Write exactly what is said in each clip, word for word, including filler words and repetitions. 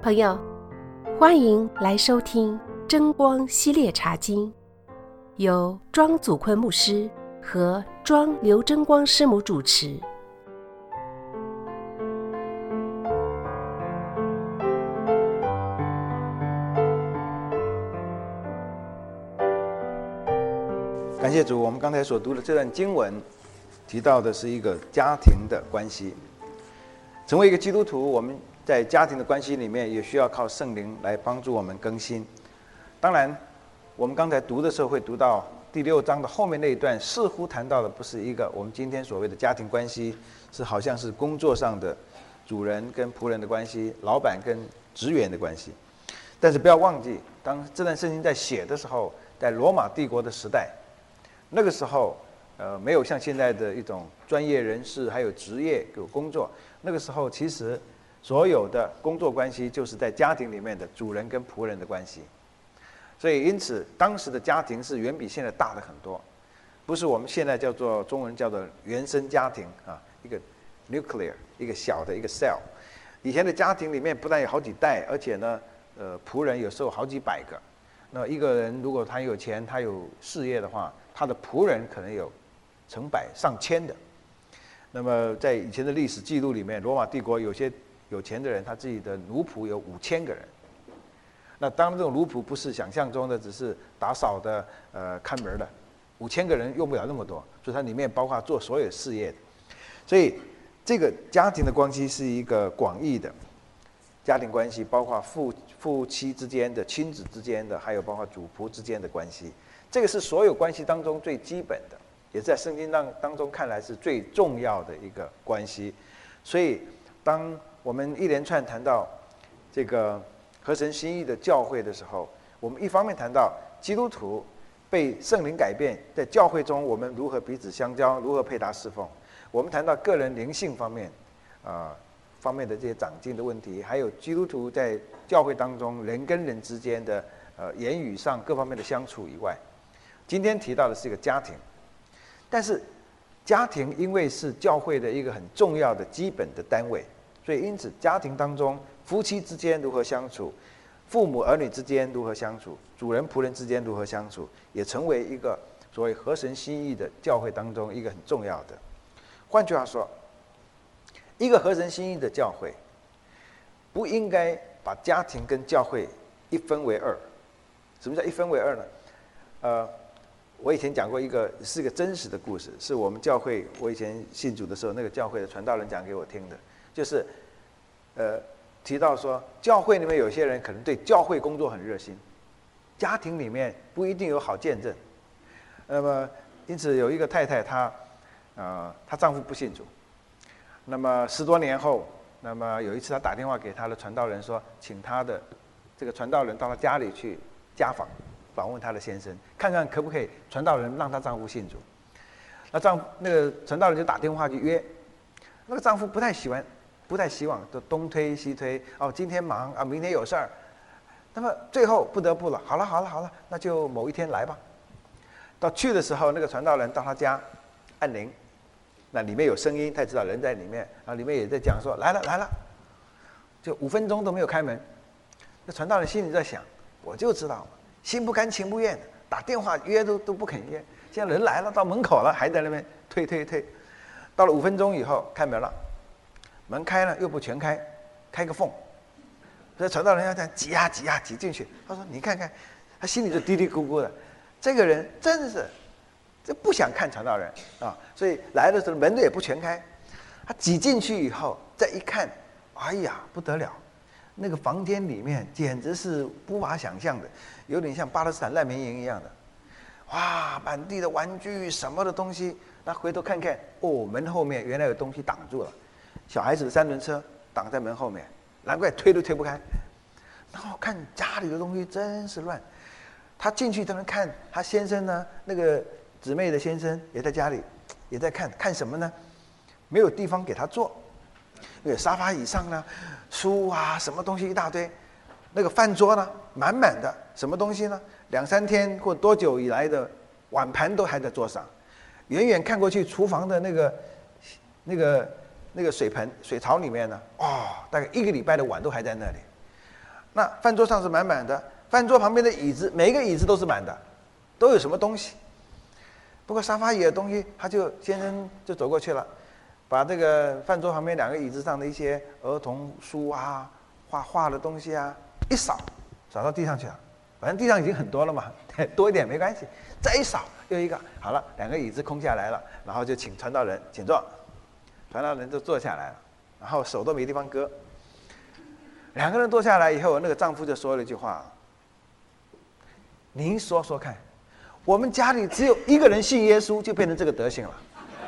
朋友，欢迎来收听真光系列茶经，由庄祖坤牧师和庄刘真光师母主持。 感谢主，我们刚才所读的这段经文提到的是一个家庭的关系。成为一个基督徒，我们在家庭的关系里面也需要靠圣灵来帮助我们更新。当然，我们刚才读的时候会读到第六章的后面那一段，似乎谈到的不是一个我们今天所谓的家庭关系，是好像是工作上的主人跟仆人的关系，老板跟职员的关系。但是不要忘记，当这段圣经在写的时候，在罗马帝国的时代，那个时候呃，没有像现在的一种专业人士还有职业有工作。那个时候其实所有的工作关系就是在家庭里面的主人跟仆人的关系。所以因此当时的家庭是远比现在大的很多，不是我们现在叫做中文叫做原生家庭啊，一个 nuclear 一个小的一个 cell。以前的家庭里面不但有好几代，而且呢呃仆人有时候好几百个。那一个人如果他有钱他有事业的话，他的仆人可能有成百上千的。那么在以前的历史记录里面，罗马帝国有些有钱的人，他自己的奴仆有五千个人。那当然这种奴仆不是想象中的只是打扫的、呃看门的，五千个人用不了那么多，所以它里面包括做所有事业的。所以这个家庭的关系是一个广义的家庭关系，包括父夫妻之间的、亲子之间的，还有包括主仆之间的关系。这个是所有关系当中最基本的，也在圣经当当中看来是最重要的一个关系。所以当我们一连串谈到这个合神心意的教会的时候，我们一方面谈到基督徒被圣灵改变，在教会中我们如何彼此相交，如何配搭侍奉。我们谈到个人灵性方面啊、呃、方面的这些长进的问题，还有基督徒在教会当中人跟人之间的呃言语上各方面的相处以外，今天提到的是一个家庭。但是家庭因为是教会的一个很重要的基本的单位，所以因此家庭当中夫妻之间如何相处，父母儿女之间如何相处，主人仆人之间如何相处，也成为一个所谓合神心意的教会当中一个很重要的。换句话说，一个合神心意的教会不应该把家庭跟教会一分为二。什么叫一分为二呢？呃我以前讲过一个是个真实的故事，是我们教会我以前信主的时候，那个教会的传道人讲给我听的，就是呃提到说，教会里面有些人可能对教会工作很热心，家庭里面不一定有好见证。那么因此有一个太太，她呃她丈夫不信主，那么十多年后，那么有一次她打电话给她的传道人说，请她的这个传道人到她家里去家访。访问她的先生，看看可不可以传道人让她丈夫信主。那丈那个传道人就打电话去约，那个丈夫不太喜欢，不太希望，就东推西推。哦，今天忙啊，明天有事儿。那么最后不得不了，好了好了好了，那就某一天来吧。到去的时候，那个传道人到他家按铃，那里面有声音，他也知道人在里面，然后里面也在讲说来了来了，就五分钟都没有开门。那传道人心里在想，我就知道。心不甘情不愿的，打电话约都都不肯约。现在人来了，到门口了，还在那边推推推。到了五分钟以后，开门了，门开了又不全开，开个缝。所以传道人要这样挤呀挤呀挤进去。他说：“你看看，他心里就嘀嘀咕咕的，这个人真是，这不想看传道人啊。所以来的时候门也不全开。他挤进去以后，再一看，哎呀，不得了。”那个房间里面简直是无法想象的，有点像巴勒斯坦难民营一样的，哇，满地的玩具什么的东西。那回头看看，哦，门后面原来有东西挡住了，小孩子的三轮车挡在门后面，难怪推都推不开。然后看家里的东西真是乱，他进去在那看，他先生呢，那个姊妹的先生也在家里，也在看，看什么呢？没有地方给他坐。那个沙发椅上呢，书啊，什么东西一大堆。那个饭桌呢，满满的，什么东西呢？两三天或多久以来的碗盘都还在桌上。远远看过去，厨房的那个、那个、那个水盆、水槽里面呢，哦，大概一个礼拜的碗都还在那里。 那饭桌上是满满的，饭桌旁边的椅子，每一个椅子都是满的，都有什么东西。不过沙发椅的东西，他就先生就走过去了，把这个饭桌旁边两个椅子上的一些儿童书啊、画画的东西啊，一扫，扫到地上去了。反正地上已经很多了嘛，多一点没关系。再一扫，又一个，好了，两个椅子空下来了，然后就请传道人请坐，传道人就坐下来了，然后手都没地方搁。两个人坐下来以后，那个丈夫就说了一句话：“您说说看，我们家里只有一个人信耶稣，就变成这个德行了。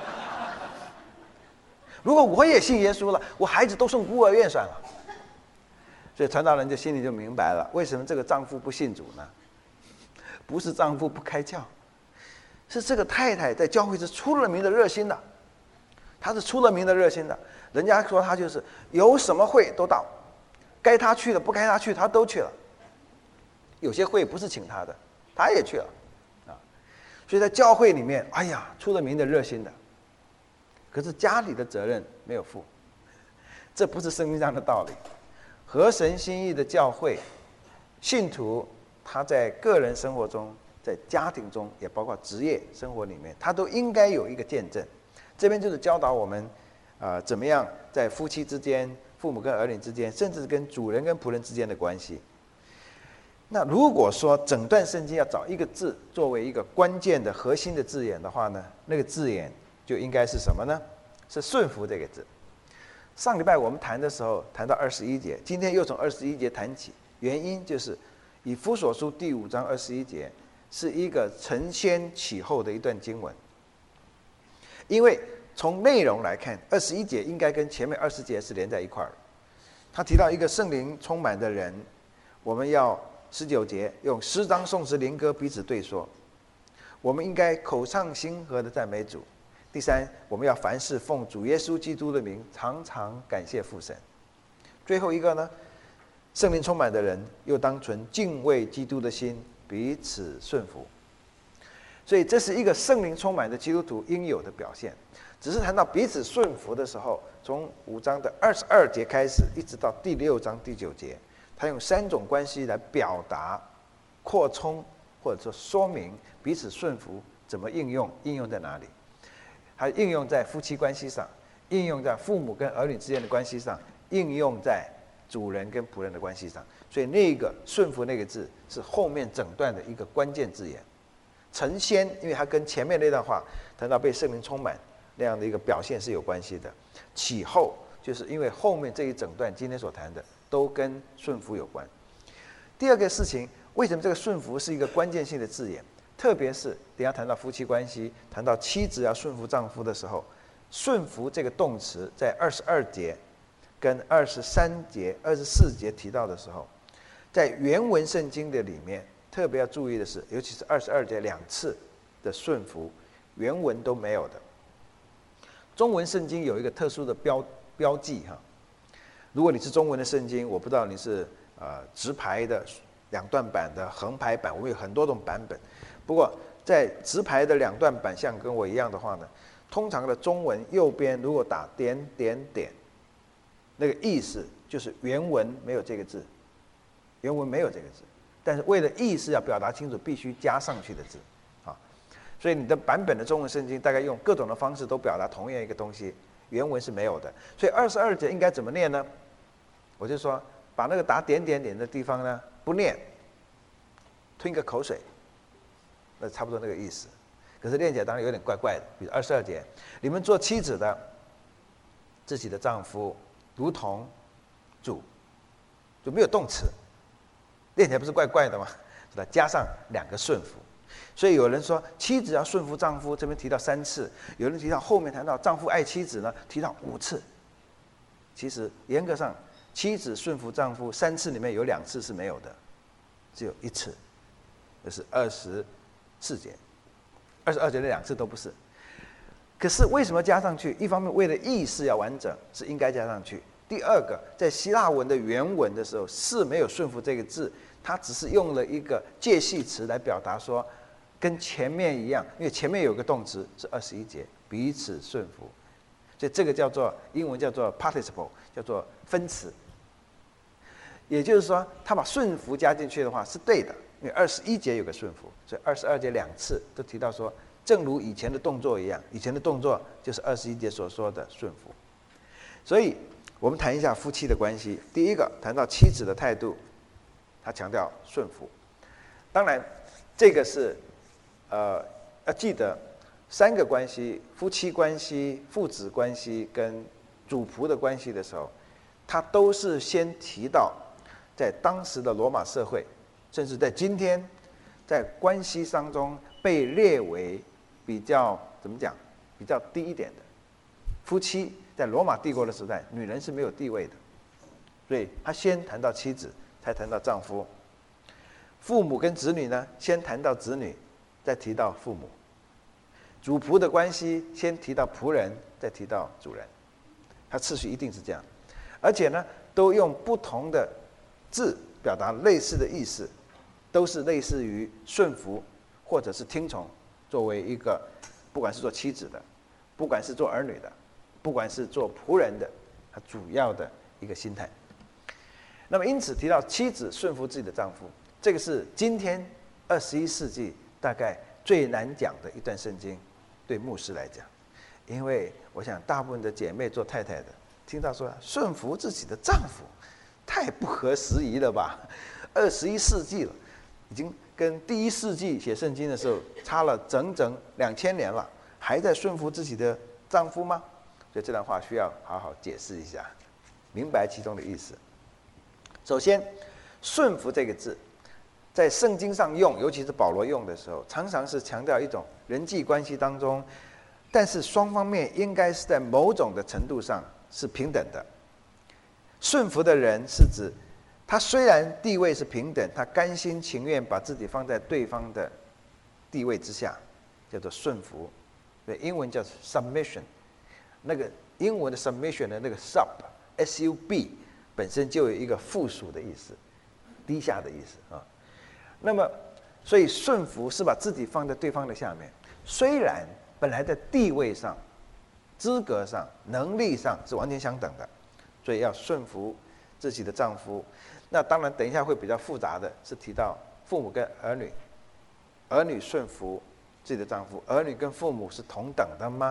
如果我也信耶稣了，我孩子都送孤儿院算了。”所以传道人就心里就明白了，为什么这个丈夫不信主呢？不是丈夫不开窍，是这个太太在教会是出了名的热心的，她是出了名的热心的。人家说她就是有什么会都到，该她去的不该她去她都去了。有些会不是请她的，她也去了啊。所以在教会里面，哎呀，出了名的热心的，可是家里的责任没有负，这不是圣经上的道理。合神心意的教会信徒，他在个人生活中，在家庭中，也包括职业生活里面，他都应该有一个见证。这边就是教导我们，啊、呃，怎么样在夫妻之间、父母跟儿女之间，甚至跟主人跟仆人之间的关系。那如果说整段圣经要找一个字作为一个关键的核心的字眼的话呢，那个字眼就应该是什么呢？是顺服这个字。上礼拜我们谈的时候谈到二十一节，今天又从二十一节谈起，原因就是以弗所书第五章二十一节是一个承先启后的一段经文。因为从内容来看，二十一节应该跟前面二十节是连在一块儿。他提到一个圣灵充满的人，我们要十九节用诗章颂词灵歌彼此对说，我们应该口唱心和的赞美主。第三，我们要凡事奉主耶稣基督的名，常常感谢父神。最后一个呢，圣灵充满的人又当存敬畏基督的心，彼此顺服。所以这是一个圣灵充满的基督徒应有的表现。只是谈到彼此顺服的时候，从五章的二十二节开始，一直到第六章第九节，他用三种关系来表达、扩充或者说说明彼此顺服怎么应用，应用在哪里。它应用在夫妻关系上，应用在父母跟儿女之间的关系上，应用在主人跟仆人的关系上。所以那个顺服那个字是后面整段的一个关键字眼。承先，因为它跟前面那段话谈到被圣灵充满那样的一个表现是有关系的。启后，就是因为后面这一整段今天所谈的都跟顺服有关。第二个事情，为什么这个顺服是一个关键性的字眼？特别是等一下谈到夫妻关系，谈到妻子要顺服丈夫的时候，顺服这个动词在二十二节跟二十三节、二十四节提到的时候，在原文圣经的里面特别要注意的是，尤其是二十二节两次的顺服，原文都没有的。中文圣经有一个特殊的标标记哈，如果你是中文的圣经，我不知道你是呃直排的、两段版的、横排版，我们有很多种版本。不过在直排的两段版，像跟我一样的话呢，通常的中文右边如果打点点点，那个意思就是原文没有这个字，原文没有这个字，但是为了意思要表达清楚，必须加上去的字，啊，所以你的版本的中文圣经大概用各种的方式都表达同样一个东西，原文是没有的。所以二十二节应该怎么念呢？我就说把那个打点点点的地方呢不念，吞个口水。那差不多那个意思，可是念起来当然有点怪怪的。比如二十二节，你们做妻子的，自己的丈夫如同主，就没有动词，念起来不是怪怪的吗？是吧？加上两个顺服，所以有人说妻子要顺服丈夫，这边提到三次；有人提到后面谈到丈夫爱妻子呢，提到五次。其实严格上，妻子顺服丈夫三次里面有两次是没有的，只有一次，就是二十。四节，二十二节的两次都不是。可是为什么加上去？一方面为了意思要完整，是应该加上去；第二个，在希腊文的原文的时候是没有顺服这个字，它只是用了一个介系词来表达说，跟前面一样，因为前面有个动词是二十一节，彼此顺服，所以这个叫做英文叫做 participle， 叫做分词。 也就是说，他把顺服加进去的话是对的，因为二十一节有个顺服，所以二十二节两次都提到说，正如以前的动作一样，以前的动作就是二十一节所说的顺服。所以我们谈一下夫妻的关系。第一个谈到妻子的态度，他强调顺服。当然，这个是呃要记得三个关系：夫妻关系、父子关系跟主仆的关系的时候，他都是先提到在当时的罗马社会，甚至在今天，在关系当中被列为比较怎么讲比较低一点的夫妻。在罗马帝国的时代，女人是没有地位的，所以他先谈到妻子，才谈到丈夫。父母跟子女呢，先谈到子女，再提到父母。主仆的关系，先提到仆人，再提到主人，它次序一定是这样。而且呢，都用不同的字表达类似的意思，都是类似于顺服或者是听从，作为一个不管是做妻子的，不管是做儿女的，不管是做仆人的，他主要的一个心态。那么因此提到妻子顺服自己的丈夫，这个是今天二十一世纪大概最难讲的一段圣经，对牧师来讲，因为我想大部分的姐妹做太太的听到说顺服自己的丈夫，太不合时宜了吧？二十一世纪了，已经跟第一世纪写圣经的时候差了整整两千年了，还在顺服自己的丈夫吗？所以这段话需要好好解释一下，明白其中的意思。首先，顺服这个字，在圣经上用，尤其是保罗用的时候，常常是强调一种人际关系当中，但是双方面应该是在某种的程度上是平等的。顺服的人是指，他虽然地位是平等，他甘心情愿把自己放在对方的地位之下，叫做顺服。对，英文叫 submission。那个英文的 submission 的那个 sub s u b 本身就有一个附属的意思，低下的意思啊。那么，所以顺服是把自己放在对方的下面，虽然本来的地位上、资格上、能力上是完全相等的，所以要顺服自己的丈夫。那当然，等一下会比较复杂的是提到父母跟儿女，儿女顺服自己的丈夫，儿女跟父母是同等的吗？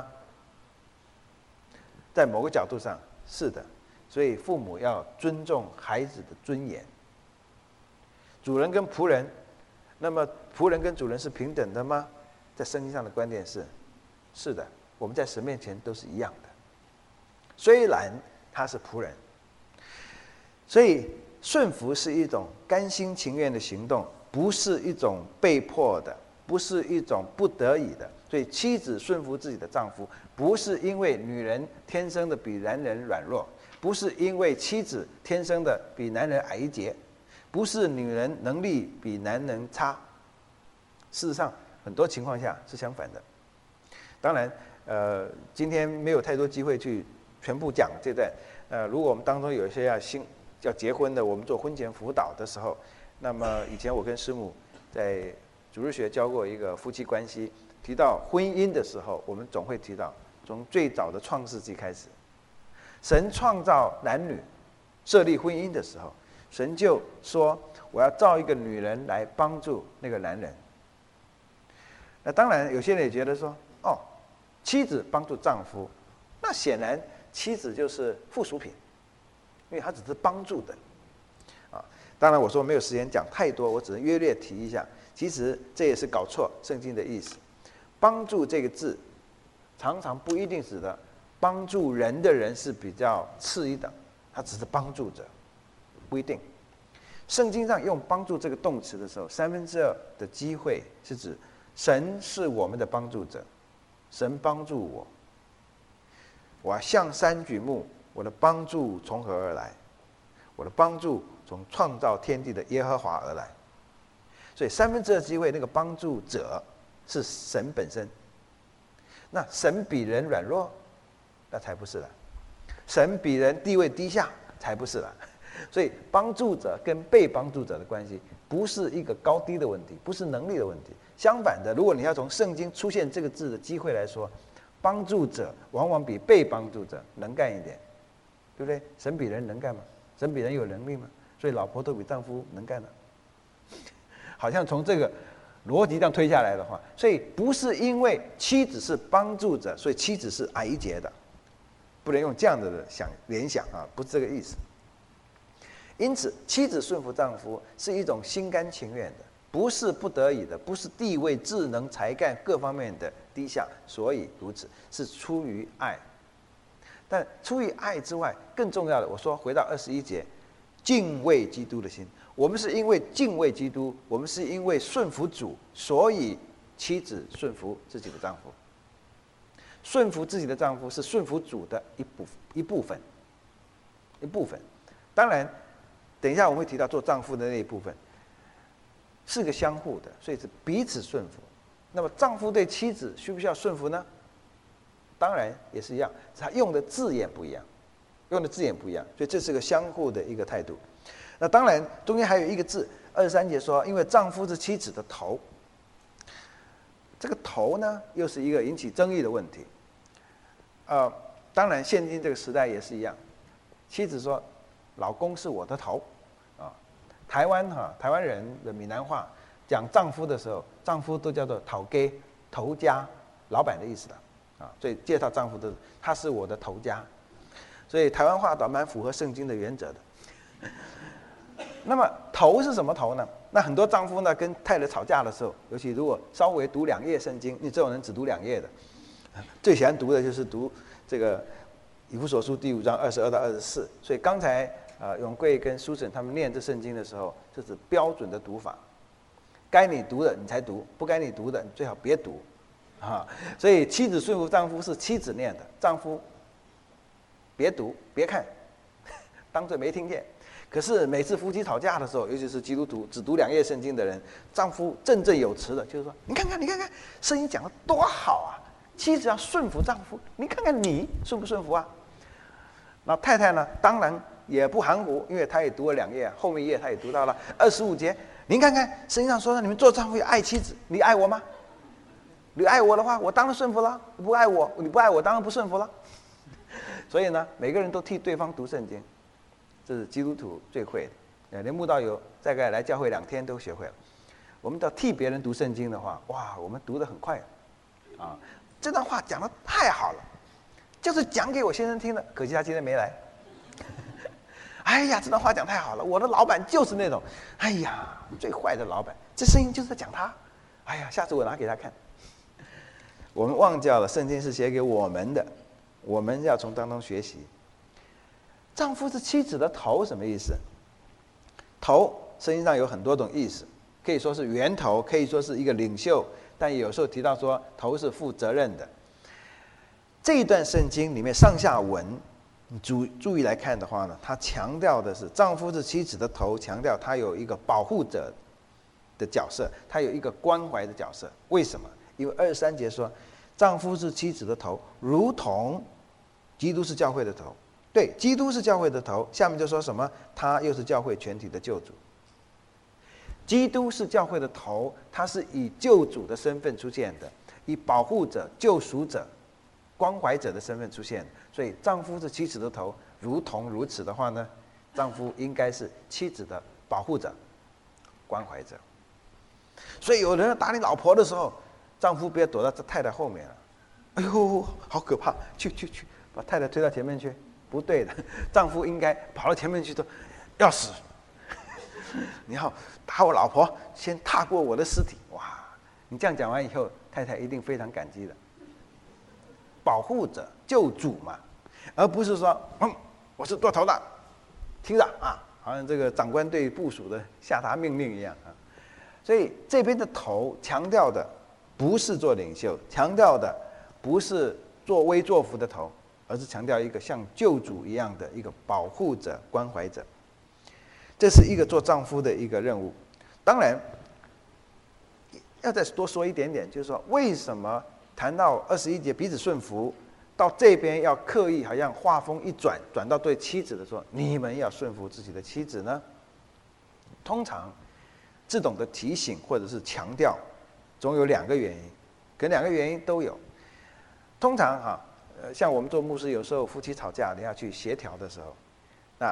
在某个角度上是的，所以父母要尊重孩子的尊严。主人跟仆人，那么仆人跟主人是平等的吗？在圣经上的观点是，是的，我们在神面前都是一样的。虽然他是仆人，所以顺服是一种甘心情愿的行动，不是一种被迫的，不是一种不得已的。所以妻子顺服自己的丈夫，不是因为女人天生的比男人软弱，不是因为妻子天生的比男人矮一截，不是女人能力比男人差。事实上，很多情况下是相反的。当然，呃，今天没有太多机会去全部讲这段。呃，如果我们当中有一些要新要结婚的，我们做婚前辅导的时候，那么以前我跟师母在主日学教过一个夫妻关系。提到婚姻的时候，我们总会提到从最早的创世纪开始，神创造男女设立婚姻的时候，神就说我要造一个女人来帮助那个男人。那当然有些人也觉得说，哦，妻子帮助丈夫，那显然妻子就是附属品，因为她只是帮助的啊。当然我说没有时间讲太多，我只能约略提一下，其实这也是搞错圣经的意思。帮助这个字，常常不一定指的帮助人的人是比较次一等，他只是帮助者，不一定。圣经上用帮助这个动词的时候，三分之二的机会是指神是我们的帮助者，神帮助我，我要向山举目，我的帮助从何而来？我的帮助从创造天地的耶和华而来。所以三分之二机会，那个帮助者是神本身。那神比人软弱，那才不是了。神比人地位低下，才不是了。所以帮助者跟被帮助者的关系，不是一个高低的问题，不是能力的问题。相反的，如果你要从圣经出现这个字的机会来说，帮助者往往比被帮助者能干一点，对不对？神比人能干吗？神比人有能力吗？ 所以老婆都比丈夫能干了。好像从这个逻辑这样推下来的话，所以不是因为妻子是帮助者，所以妻子是矮阶的，不能用这样的想联想啊，不是这个意思。因此，妻子顺服丈夫是一种心甘情愿的，不是不得已的，不是地位、智能、才干各方面的低下，所以如此，是出于爱。但出于爱之外，更重要的，我说回到二十一节，敬畏基督的心。我们是因为敬畏基督，我们是因为顺服主，所以妻子顺服自己的丈夫。顺服自己的丈夫是顺服主的一部一部分，一部分。当然，等一下我们会提到做丈夫的那一部分，是个相互的，所以是彼此顺服。那么丈夫对妻子需不需要顺服呢？当然也是一样，他用的字眼不一样，用的字眼不一样，所以这是个相互的一个态度。那当然，中间还有一个字，二十三节说，因为丈夫是妻子的头。这个头呢，又是一个引起争议的问题。呃，当然，现今这个时代也是一样，妻子说，老公是我的头，啊，台湾哈、啊，台湾人的闽南话讲丈夫的时候，丈夫都叫做头家、头家、老板的意思的，啊，所以介绍丈夫的，他是我的头家，所以台湾话倒蛮符合圣经的原则的。那么头是什么头呢？那很多丈夫呢跟太太吵架的时候，尤其如果稍微读两页圣经，你这种人只读两页的，最喜欢读的就是读这个以弗所书第五章二十二到二十四。所以刚才呃永贵跟苏沈他们念这圣经的时候，这是标准的读法，该你读的你才读，不该你读的你最好别读啊。所以妻子顺服丈夫是妻子念的，丈夫别读别看，当作没听见。可是每次夫妻吵架的时候，尤其是基督徒只读两页圣经的人，丈夫振振有词的，就是说：“你看看，你看看，圣经讲的多好啊！妻子要顺服丈夫，你看看你顺不顺服啊？”那太太呢，当然也不含糊，因为她也读了两页，后面一页她也读到了二十五节。您看看圣经上说的，你们做丈夫要爱妻子，你爱我吗？你爱我的话，我当然顺服了；你不爱我，你不爱我，当然不顺服了。所以呢，每个人都替对方读圣经。这是基督徒最会的，连慕道友大概来教会两天都学会了。我们要替别人读圣经的话，哇，我们读得很快，啊，这段话讲得太好了，就是讲给我先生听的，可惜他今天没来。哎呀，这段话讲太好了，我的老板就是那种，哎呀，最坏的老板，这声音就是在讲他。哎呀，下次我拿给他看。我们忘掉了，圣经是写给我们的，我们要从当中学习。丈夫是妻子的头，什么意思？头，圣经上有很多种意思，可以说是源头，可以说是一个领袖，但也有时候提到说头是负责任的。这一段圣经里面上下文，你注注意来看的话呢，它强调的是丈夫是妻子的头，强调他有一个保护者的角色，他有一个关怀的角色。为什么？因为二十三节说，丈夫是妻子的头，如同基督是教会的头。对，基督是教会的头，下面就说什么？他又是教会全体的救主。基督是教会的头，他是以救主的身份出现的，以保护者、救赎者、关怀者的身份出现的。所以，丈夫是妻子的头，如同如此的话呢，丈夫应该是妻子的保护者、关怀者。所以，有人要打你老婆的时候，丈夫别躲到太太后面了。哎呦，好可怕！去去去，把太太推到前面去。不对的，丈夫应该跑到前面去说：“要死！你要打我老婆，先踏过我的尸体。”哇！你这样讲完以后，太太一定非常感激的。保护者、救主嘛，而不是说：“嗯，我是做头的，听着啊！”好像这个长官对部属的下达命令一样啊。所以这边的头强调的不是做领袖，强调的不是作威作福的头。而是强调一个像救主一样的一个保护者、关怀者，这是一个做丈夫的一个任务。当然，要再多说一点点，就是说，为什么谈到二十一节彼此顺服，到这边要刻意好像话锋一转，转到对妻子的说，你们要顺服自己的妻子呢？通常这种的提醒或者是强调，总有两个原因，可能两个原因都有。通常哈、啊。呃，像我们做牧师，有时候夫妻吵架，你要去协调的时候，那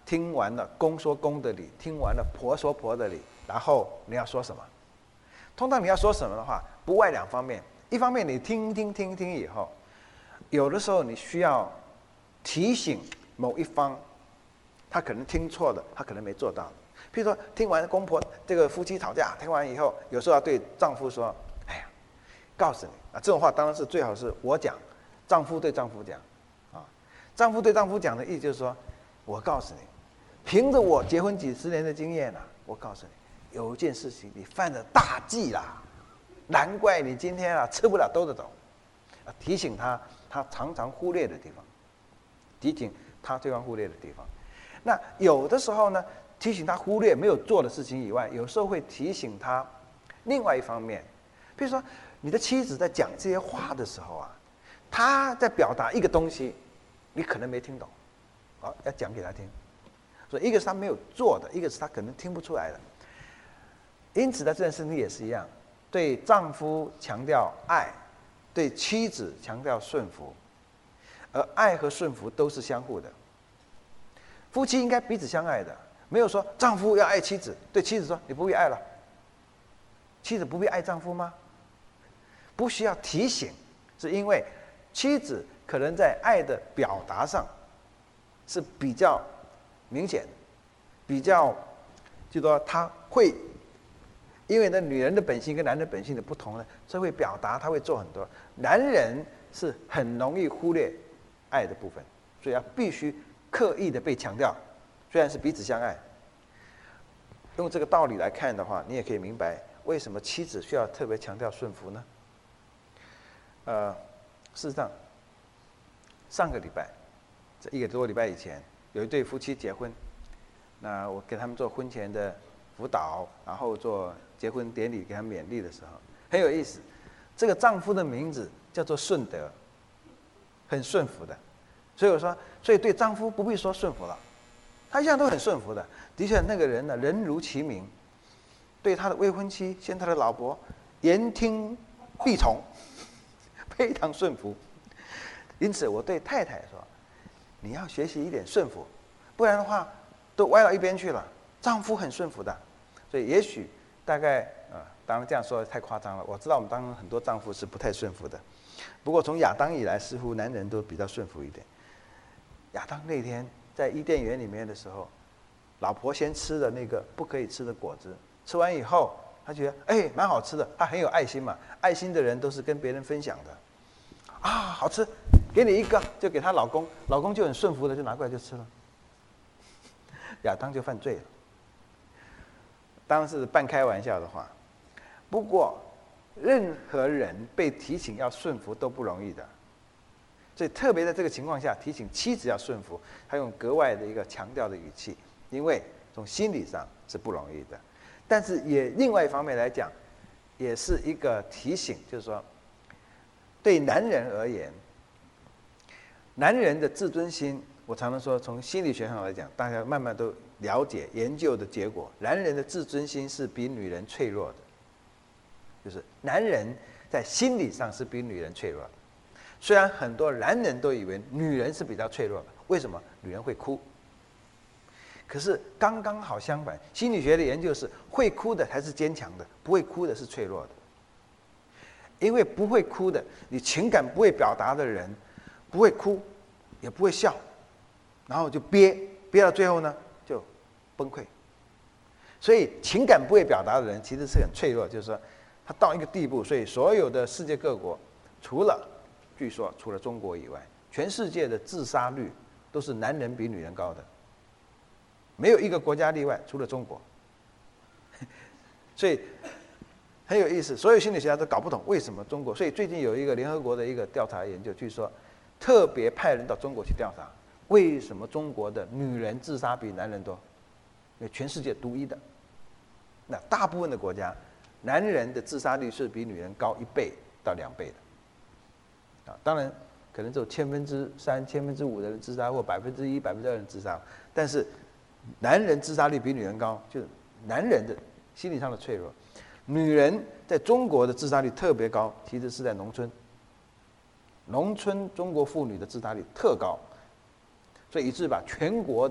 听完了公说公的理，听完了婆说婆的理，然后你要说什么？通常你要说什么的话，不外两方面。一方面你听听听听以后，有的时候你需要提醒某一方，他可能听错了，他可能没做到。譬如说，听完公婆这个夫妻吵架，听完以后，有时候要对丈夫说：“哎呀，告诉你啊，这种话当然是最好是我讲，丈夫对丈夫讲，啊，丈夫对丈夫讲的意思就是说，我告诉你，凭着我结婚几十年的经验啊，我告诉你，有一件事情你犯了大忌啦，难怪你今天啊吃不了兜着走。”啊，提醒他他常常忽略的地方，提醒他对方忽略的地方。那有的时候呢，提醒他忽略没有做的事情以外，有时候会提醒他另外一方面，比如说你的妻子在讲这些话的时候啊，她在表达一个东西，你可能没听懂，好，要讲给她听。所以一个是她没有做的，一个是她可能听不出来的。因此在这件事情也是一样，对丈夫强调爱，对妻子强调顺服，而爱和顺服都是相互的。夫妻应该彼此相爱的，没有说丈夫要爱妻子，对妻子说你不必爱了。妻子不必爱丈夫吗？不需要提醒，是因为妻子可能在爱的表达上是比较明显的，比较就说她会。因为呢，女人的本性跟男人的本性的不同呢，所以会表达，他会做很多。男人是很容易忽略爱的部分，所以要必须刻意的被强调。虽然是彼此相爱，用这个道理来看的话，你也可以明白为什么妻子需要特别强调顺服呢？呃，事实上，上个礼拜，这一个多礼拜以前，有一对夫妻结婚，那我给他们做婚前的辅导，然后做结婚典礼给他们勉励的时候，很有意思。这个丈夫的名字叫做顺德，很顺服的。所以我说，所以对丈夫不必说顺服了，他一向都很顺服的。的确，那个人呢，人如其名，对他的未婚妻，现在他的老婆，言听必从，非常顺服。因此，我对太太说，你要学习一点顺服，不然的话，都歪到一边去了。丈夫很顺服的。所以也许大概啊、呃，当然这样说太夸张了。我知道我们当中很多丈夫是不太顺服的，不过从亚当以来，似乎男人都比较顺服一点。亚当那天在伊甸园里面的时候，老婆先吃了那个不可以吃的果子，吃完以后，他觉得哎蛮好吃的，他很有爱心嘛。爱心的人都是跟别人分享的，啊好吃，给你一个，就给她老公，老公就很顺服的就拿过来就吃了。亚当就犯罪了。当然是半开玩笑的话，不过任何人被提醒要顺服都不容易的，所以特别在这个情况下提醒妻子要顺服，他用格外的一个强调的语气，因为从心理上是不容易的，但是也另外一方面来讲，也是一个提醒，就是说，对男人而言，男人的自尊心，我常常说，从心理学上来讲，大家慢慢都了解研究的结果，男人的自尊心是比女人脆弱的，就是男人在心理上是比女人脆弱的。虽然很多男人都以为女人是比较脆弱的，为什么？女人会哭。可是刚刚好相反，心理学的研究是会哭的才是坚强的，不会哭的是脆弱的。因为不会哭的，你情感不会表达的人，不会哭，也不会笑，然后就憋，憋到最后呢就崩溃。所以情感不会表达的人其实是很脆弱，就是说他到一个地步，所以所有的世界各国，除了据说除了中国以外，全世界的自杀率都是男人比女人高的，没有一个国家例外，除了中国。所以很有意思，所有心理学家都搞不懂为什么中国。所以最近有一个联合国的一个调查研究，据说特别派人到中国去调查，为什么中国的女人自杀比男人多？因为全世界独一的。那大部分的国家，男人的自杀率是比女人高一倍到两倍的。啊，当然可能只有千分之三、千分之五的人自杀，或百分之一、百分之二人自杀，但是男人自杀率比女人高，就是男人的心理上的脆弱。女人在中国的自杀率特别高，其实是在农村。农村中国妇女的自杀率特高，所以以致把全国的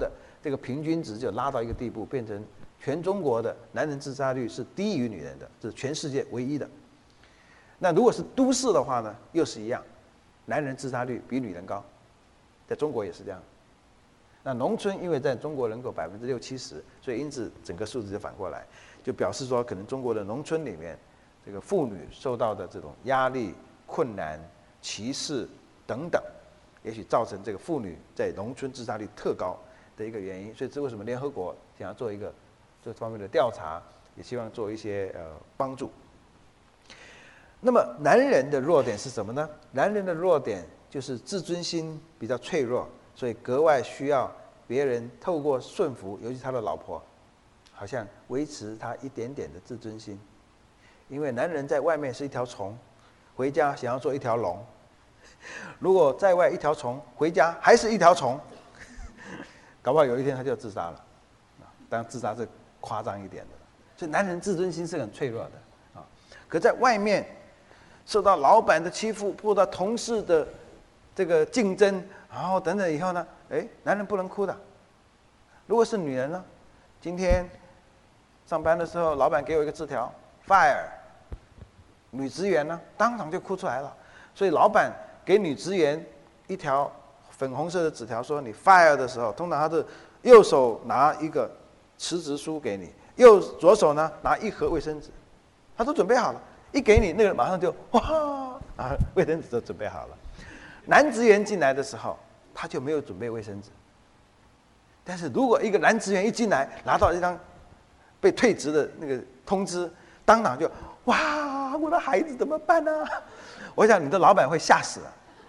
这个平均值就拉到一个地步，变成全中国的男人自杀率是低于女人的，这是全世界唯一的。那如果是都市的话呢，又是一样，男人自杀率比女人高，在中国也是这样。那农村因为在中国人口百分之六七十，所以因此整个数字就反过来，就表示说，可能中国的农村里面，这个妇女受到的这种压力、困难、歧视等等，也许造成这个妇女在农村自杀率特高的一个原因。所以这为什么联合国想要做一个这方面的调查，也希望做一些呃帮助。那么男人的弱点是什么呢？男人的弱点就是自尊心比较脆弱，所以格外需要别人透过顺服，尤其他的老婆，好像维持他一点点的自尊心。因为男人在外面是一条虫，回家想要做一条龙。如果在外一条虫，回家还是一条虫，搞不好有一天他就自杀了。当然自杀是夸张一点的，所以男人自尊心是很脆弱的啊。可在外面受到老板的欺负，受到同事的这个竞争，然后等等以后呢，哎，男人不能哭的。如果是女人呢，今天上班的时候，老板给我一个字条 ，fire， 女职员呢当场就哭出来了。所以老板给女职员一条粉红色的纸条，说你 fire 的时候，通常他是右手拿一个辞职书给你，右左手呢拿一盒卫生纸，他都准备好了，一给你，那个人马上就哇，啊，卫生纸都准备好了。男职员进来的时候，他就没有准备卫生纸。但是如果一个男职员一进来，拿到一张被退职的那个通知，当场就哇，我的孩子怎么办呢？我想你的老板会吓死了。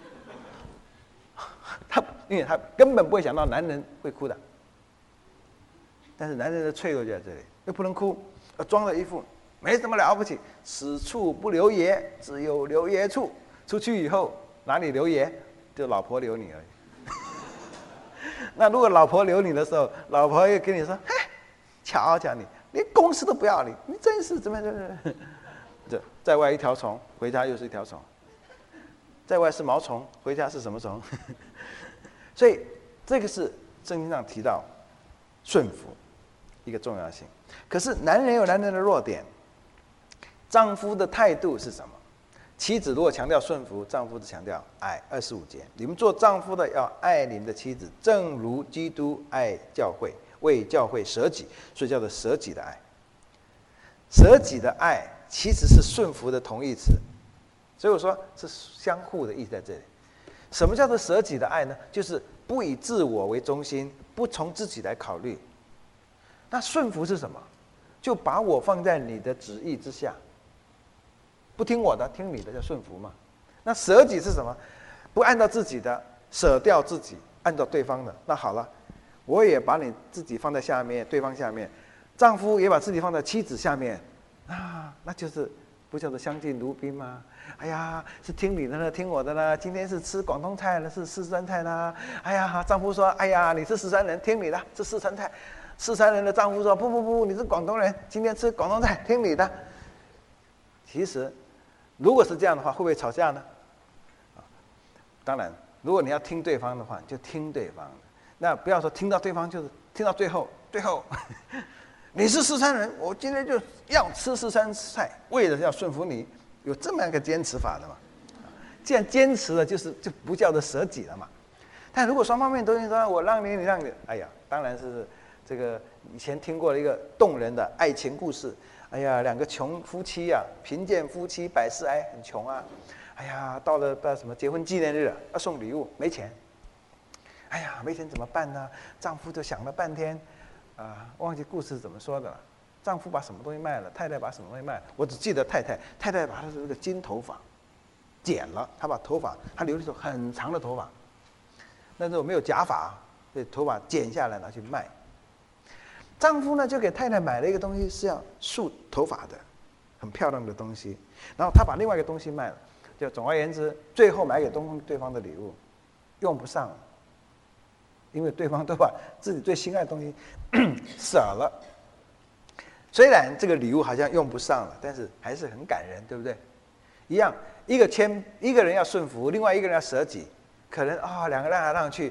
他因为他根本不会想到男人会哭的。但是男人的脆弱就在这里，又不能哭，要装了一副没什么了不起，此处不留爷，只有留爷处。出去以后哪里留爷，就老婆留你而已。那如果老婆留你的时候，老婆又跟你说：“嘿，瞧瞧你，连公司都不要你，你真是怎么怎么？”这在外一条虫，回家又是一条虫；在外是毛虫，回家是什么虫？所以这个是圣经上提到顺服一个重要性。可是男人有男人的弱点，丈夫的态度是什么？妻子如果强调顺服，丈夫只强调爱。二十五节，你们做丈夫的要爱你们的妻子，正如基督爱教会，为教会舍己，所以叫做舍己的爱。舍己的爱其实是顺服的同义词，所以我说是相互的意思在这里。什么叫做舍己的爱呢？就是不以自我为中心，不从自己来考虑。那顺服是什么？就把我放在你的旨意之下，不听我的，听你的，叫顺服嘛。那舍己是什么？不按照自己的，舍掉自己，按照对方的。那好了，我也把你自己放在下面，对方下面，丈夫也把自己放在妻子下面，啊，那就是不叫做相敬如宾吗？哎呀，是听你的呢，听我的呢。今天是吃广东菜呢，是四川菜呢。哎呀，丈夫说：“哎呀，你是四川人，听你的，是四川菜。”四川人的丈夫说：“不不不，你是广东人，今天吃广东菜，听你的。”其实，如果是这样的话，会不会吵架呢？当然，如果你要听对方的话，就听对方的。那不要说听到对方，就是听到最后，最后你是四川人，我今天就要吃四川菜，为了要顺服你，有这么一个坚持法的嘛？既然坚持了，就是就不叫做舍己了嘛。但如果双方面都说我让你，你让你，哎呀，当然是这个以前听过了一个动人的爱情故事。哎呀，两个穷夫妻啊，贫贱夫妻百事哀，很穷啊。哎呀，到了不知道什么结婚纪念日要送礼物，没钱。哎呀，没钱怎么办呢？丈夫就想了半天，啊、呃，忘记故事怎么说的了。丈夫把什么东西卖了，太太把什么东西卖了，我只记得太太，太太把她的这个金头发剪了，她把头发，她留了一头很长的头发，那时候没有假发，所以头发剪下来拿去卖。丈夫呢就给太太买了一个东西，是要束头发的，很漂亮的东西。然后他把另外一个东西卖了，就总而言之，最后买给东对方的礼物用不上了，因为对方都把自己最心爱的东西舍了。虽然这个礼物好像用不上了，但是还是很感人，对不对？一样，一个谦，一个人要顺服，另外一个人要舍己，可能啊、哦、两个让来让去，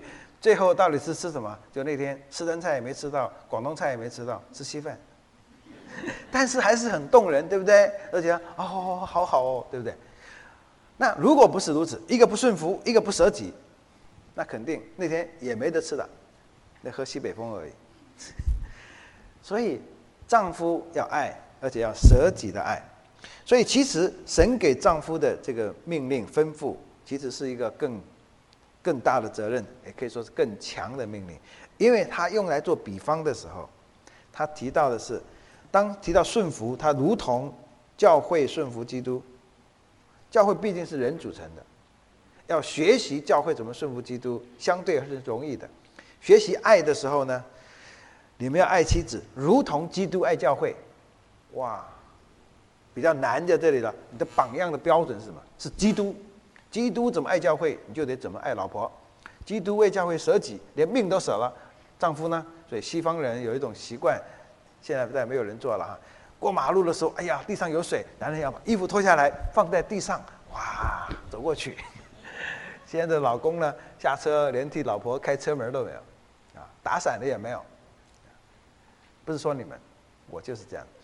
最后到底是吃什么？就那天四川菜也没吃到，广东菜也没吃到，吃稀饭。但是还是很动人，对不对？而且哦，好好哦，对不对？那如果不是如此，一个不顺服，一个不舍己，那肯定那天也没得吃的，那喝西北风而已。所以丈夫要爱，而且要舍己的爱。所以其实神给丈夫的这个命令吩咐，其实是一个更更大的责任，也可以说是更强的命令，因为他用来做比方的时候，他提到的是，当提到顺服，他如同教会顺服基督。教会毕竟是人组成的，要学习教会怎么顺服基督，相对是容易的。学习爱的时候呢，你们要爱妻子，如同基督爱教会。哇，比较难在这里了。你的榜样的标准是什么？是基督。基督怎么爱教会，你就得怎么爱老婆。基督为教会舍己，连命都舍了。丈夫呢？所以西方人有一种习惯，现在再没有人做了哈。过马路的时候，哎呀，地上有水，男人要把衣服脱下来放在地上，哇，走过去。现在的老公呢，下车连替老婆开车门都没有，啊，打伞的也没有。不是说你们，我就是这样。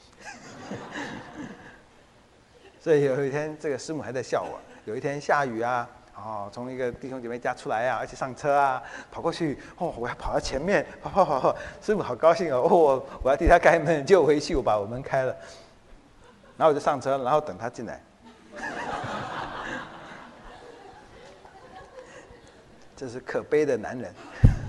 所以有一天，这个师母还在笑我。有一天下雨啊，哦，从一个弟兄姐妹家出来啊，而且上车啊，跑过去，哦，我要跑到前面，跑跑跑跑，师母好高兴哦，哦，我要替他开门，就回去我把我门开了，然后我就上车，然后等他进来。这是可悲的男人。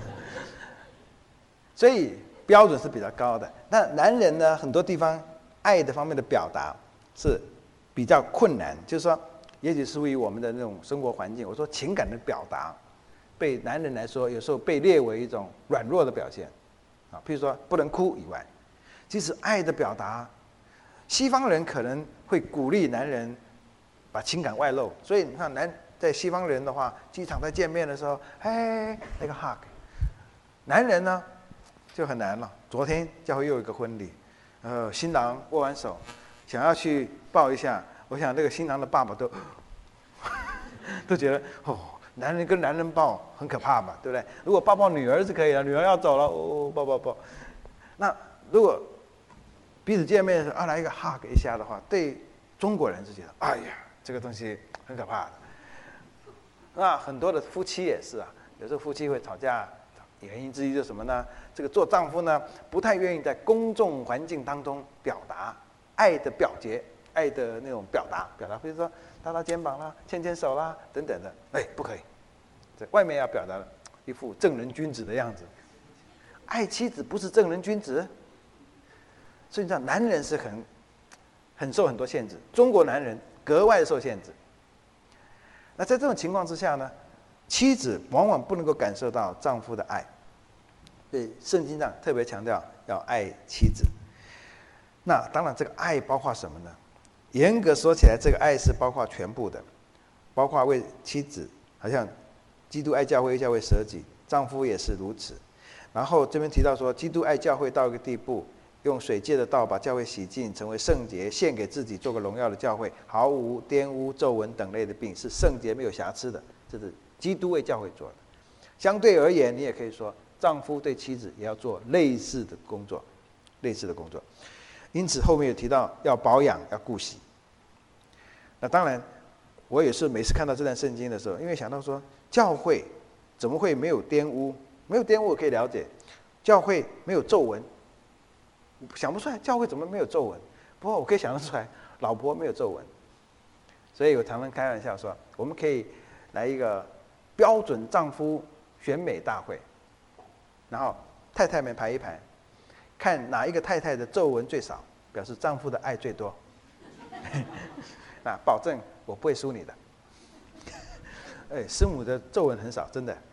所以标准是比较高的。那男人呢，很多地方爱的方面的表达是比较困难，就是说。也许是出于我们的那种生活环境，我说情感的表达，被男人来说，有时候被列为一种软弱的表现，啊，譬如说不能哭以外，其实爱的表达，西方人可能会鼓励男人把情感外露，所以你看男在西方人的话，机场在见面的时候，哎，那个 hug， 男人呢就很难了。昨天教会又有一个婚礼，呃，新郎握完手，想要去抱一下。我想这个新郎的爸爸都都觉得哦，男人跟男人抱很可怕嘛，对不对？如果抱抱女儿是可以的，女儿要走了，哦，抱抱抱。那如果彼此见面的时候啊来一个 hug 一下的话，对中国人是觉得哎呀，这个东西很可怕的。那很多的夫妻也是啊，有时候夫妻会吵架，原因之一就是什么呢？这个做丈夫呢不太愿意在公众环境当中表达爱的表节。爱的那种表达，表达，比如说搭搭肩膀啦、牵牵手啦等等的，哎，不可以，在外面要表达一副正人君子的样子。爱妻子不是正人君子，所以你知道，男人是很很受很多限制，中国男人格外受限制。那在这种情况之下呢，妻子往往不能够感受到丈夫的爱，所以圣经上特别强调要爱妻子。那当然，这个爱包括什么呢？严格说起来，这个爱是包括全部的，包括为妻子，好像基督爱教会，教会舍己，丈夫也是如此。然后这边提到说，基督爱教会到一个地步，用水借的道把教会洗净，成为圣洁，献给自己，做个荣耀的教会，毫无玷污、皱纹等类的病，是圣洁没有瑕疵的。这是基督为教会做的。相对而言，你也可以说，丈夫对妻子也要做类似的工作，类似的工作。因此后面有提到要保养，要顾惜。那当然，我也是每次看到这段圣经的时候，因为想到说，教会怎么会没有玷污？没有玷污我可以了解，教会没有皱纹，想不出来教会怎么没有皱纹。不过我可以想得出来，老婆没有皱纹。所以我常常开玩笑说，我们可以来一个标准丈夫选美大会，然后太太们排一排。看哪一个太太的皱纹最少，表示丈夫的爱最多。那保证我不会输你的。哎，师母的皱纹很少，真的。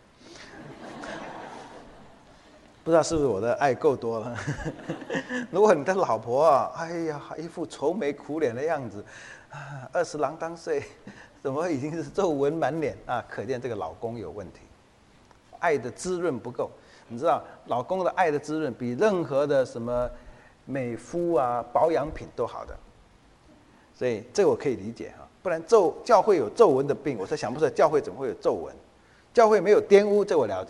不知道是不是我的爱够多了？如果你的老婆啊，哎呀，一副愁眉苦脸的样子，啊，二十郎当岁，怎么已经是皱纹满脸啊？可见这个老公有问题，爱的滋润不够。你知道，老公的爱的滋润比任何的什么美肤啊、保养品都好的，所以这我可以理解哈。不然皱教会有皱纹的病，我才想不出来教会怎么会有皱纹。教会没有玷污，这我了解。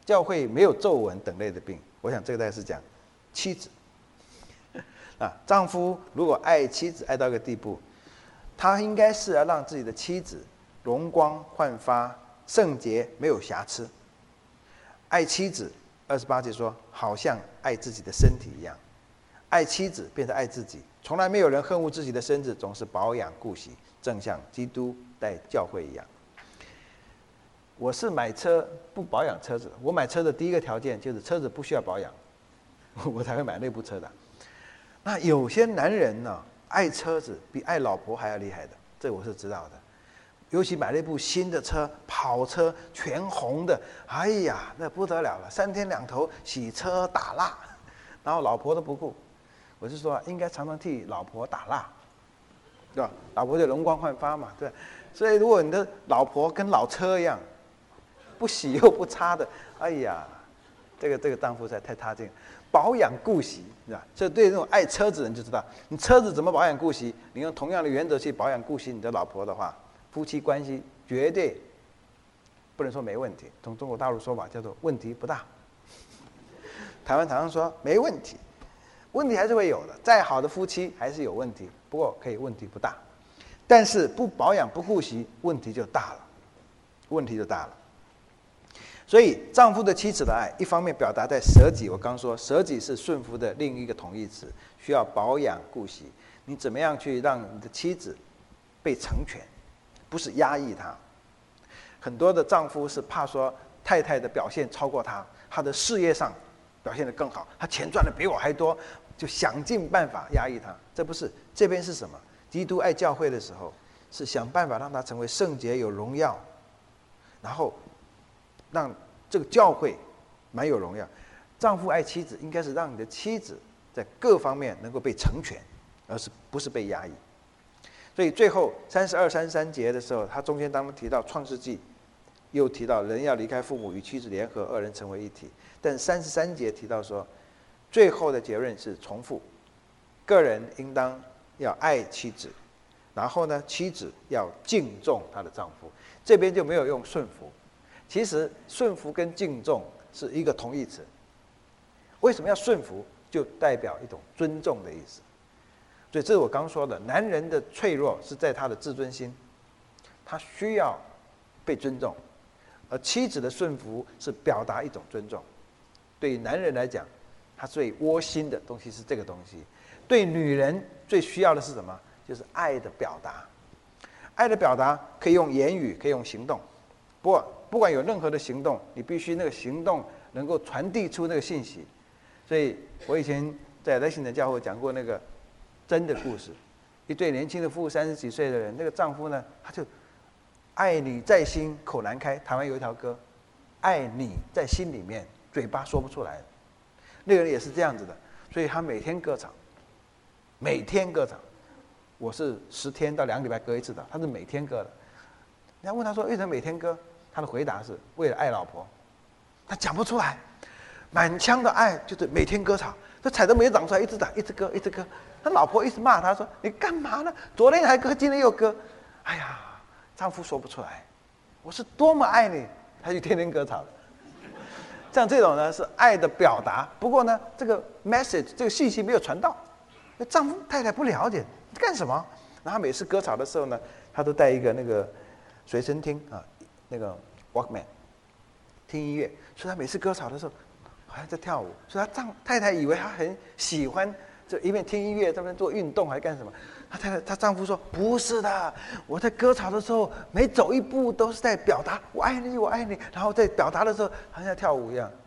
教会没有皱纹等类的病。我想这个大概是讲妻子啊，丈夫如果爱妻子爱到一个地步，他应该是要让自己的妻子容光焕发、圣洁没有瑕疵。爱妻子，二十八节说，好像爱自己的身体一样。爱妻子变成爱自己，从来没有人恨恶自己的身子，总是保养顾惜，正像基督待教会一样。我是买车不保养车子，我买车的第一个条件就是车子不需要保养，我才会买那部车的。那有些男人呢，爱车子比爱老婆还要厉害的，这我是知道的。尤其买了一部新的车，跑车，全红的，哎呀，那不得了了，三天两头洗车打蜡，然后老婆都不顾。我是说，应该常常替老婆打蜡，对吧？老婆就容光焕发嘛，对。所以如果你的老婆跟老车一样，不洗又不擦的，哎呀，这个这个丈夫实在太差劲了。保养顾惜，是吧？所以对那种爱车子的人就知道，你车子怎么保养顾惜，你用同样的原则去保养顾惜你的老婆的话，夫妻关系绝对不能说没问题。从中国大陆说法叫做问题不大。台湾常常说没问题，问题还是会有的。再好的夫妻还是有问题，不过可以问题不大。但是不保养不顾惜，问题就大了，问题就大了。所以丈夫对妻子的爱，一方面表达在舍己，我刚说舍己是顺服的另一个同义词，需要保养顾惜。你怎么样去让你的妻子被成全，不是压抑她。很多的丈夫是怕说太太的表现超过他，他的事业上表现得更好，他钱赚的比我还多，就想尽办法压抑他。这不是，这边是什么？基督爱教会的时候，是想办法让他成为圣洁有荣耀，然后让这个教会蛮有荣耀。丈夫爱妻子，应该是让你的妻子在各方面能够被成全，而是不是被压抑。所以最后三十二、三十三节的时候，他中间当中提到创世纪，又提到人要离开父母与妻子联合，二人成为一体。但三十三节提到说，最后的结论是重复，个人应当要爱妻子，然后呢，妻子要敬重她的丈夫。这边就没有用顺服，其实顺服跟敬重是一个同义词。为什么要顺服？就代表一种尊重的意思。所以这是我刚说的，男人的脆弱是在他的自尊心，他需要被尊重，而妻子的顺服是表达一种尊重。对于男人来讲，他最窝心的东西是这个东西。对女人最需要的是什么？就是爱的表达。爱的表达可以用言语，可以用行动。不过不管有任何的行动，你必须那个行动能够传递出那个信息。所以我以前在雷信的教会讲过那个真的故事，一对年轻的夫妇，三十几岁的人，那个丈夫呢，他就爱你在心，口难开。台湾有一条歌，爱你在心里面，嘴巴说不出来。那个人也是这样子的，所以他每天歌唱，每天歌唱。我是十天到两个礼拜歌一次的，他是每天歌的。人家问他说为什么每天歌？他的回答是为了爱老婆，他讲不出来，满腔的爱就是每天歌唱。这彩都没长出来，一直打，一直歌，一直歌。他老婆一直骂他说：“你干嘛呢？昨天还歌，今天又歌。”哎呀，丈夫说不出来，我是多么爱你，他就天天歌唱了。像这种呢是爱的表达，不过呢，这个 message 这个信息没有传到，那丈夫太太不了解干什么。然后他每次歌唱的时候呢，他都带一个那个随身听啊，那个 Walkman 听音乐，所以他每次歌唱的时候好像在跳舞，所以他丈太太以为他很喜欢，就一边听音乐，这边做运动还干什么？他太太她丈夫说不是的，我在歌唱的时候每走一步都是在表达我爱你，我爱你，然后在表达的时候好像在跳舞一样。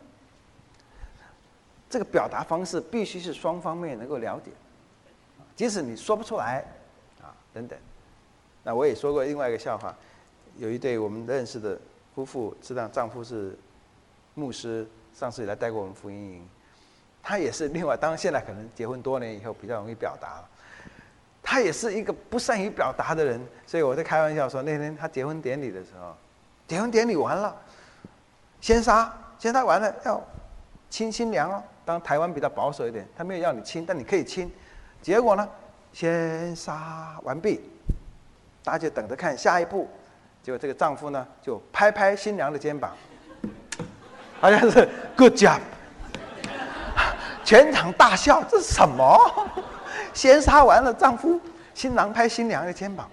这个表达方式必须是双方面能够了解，即使你说不出来啊等等。那我也说过另外一个笑话，有一对我们认识的夫妇，知道丈夫是牧师，上次也来带过我们福音营。他也是另外，当然现在可能结婚多年以后比较容易表达了。他也是一个不善于表达的人，所以我在开玩笑说，那天他结婚典礼的时候，结婚典礼完了，先杀，先杀完了要亲新娘哦。当台湾比较保守一点，他没有要你亲，但你可以亲。结果呢，先杀完毕，大家就等着看下一步。结果这个丈夫呢，就拍拍新娘的肩膀。 好像是 good job， 全场大笑，这是什么？先杀完了，丈夫新郎拍新娘的肩膀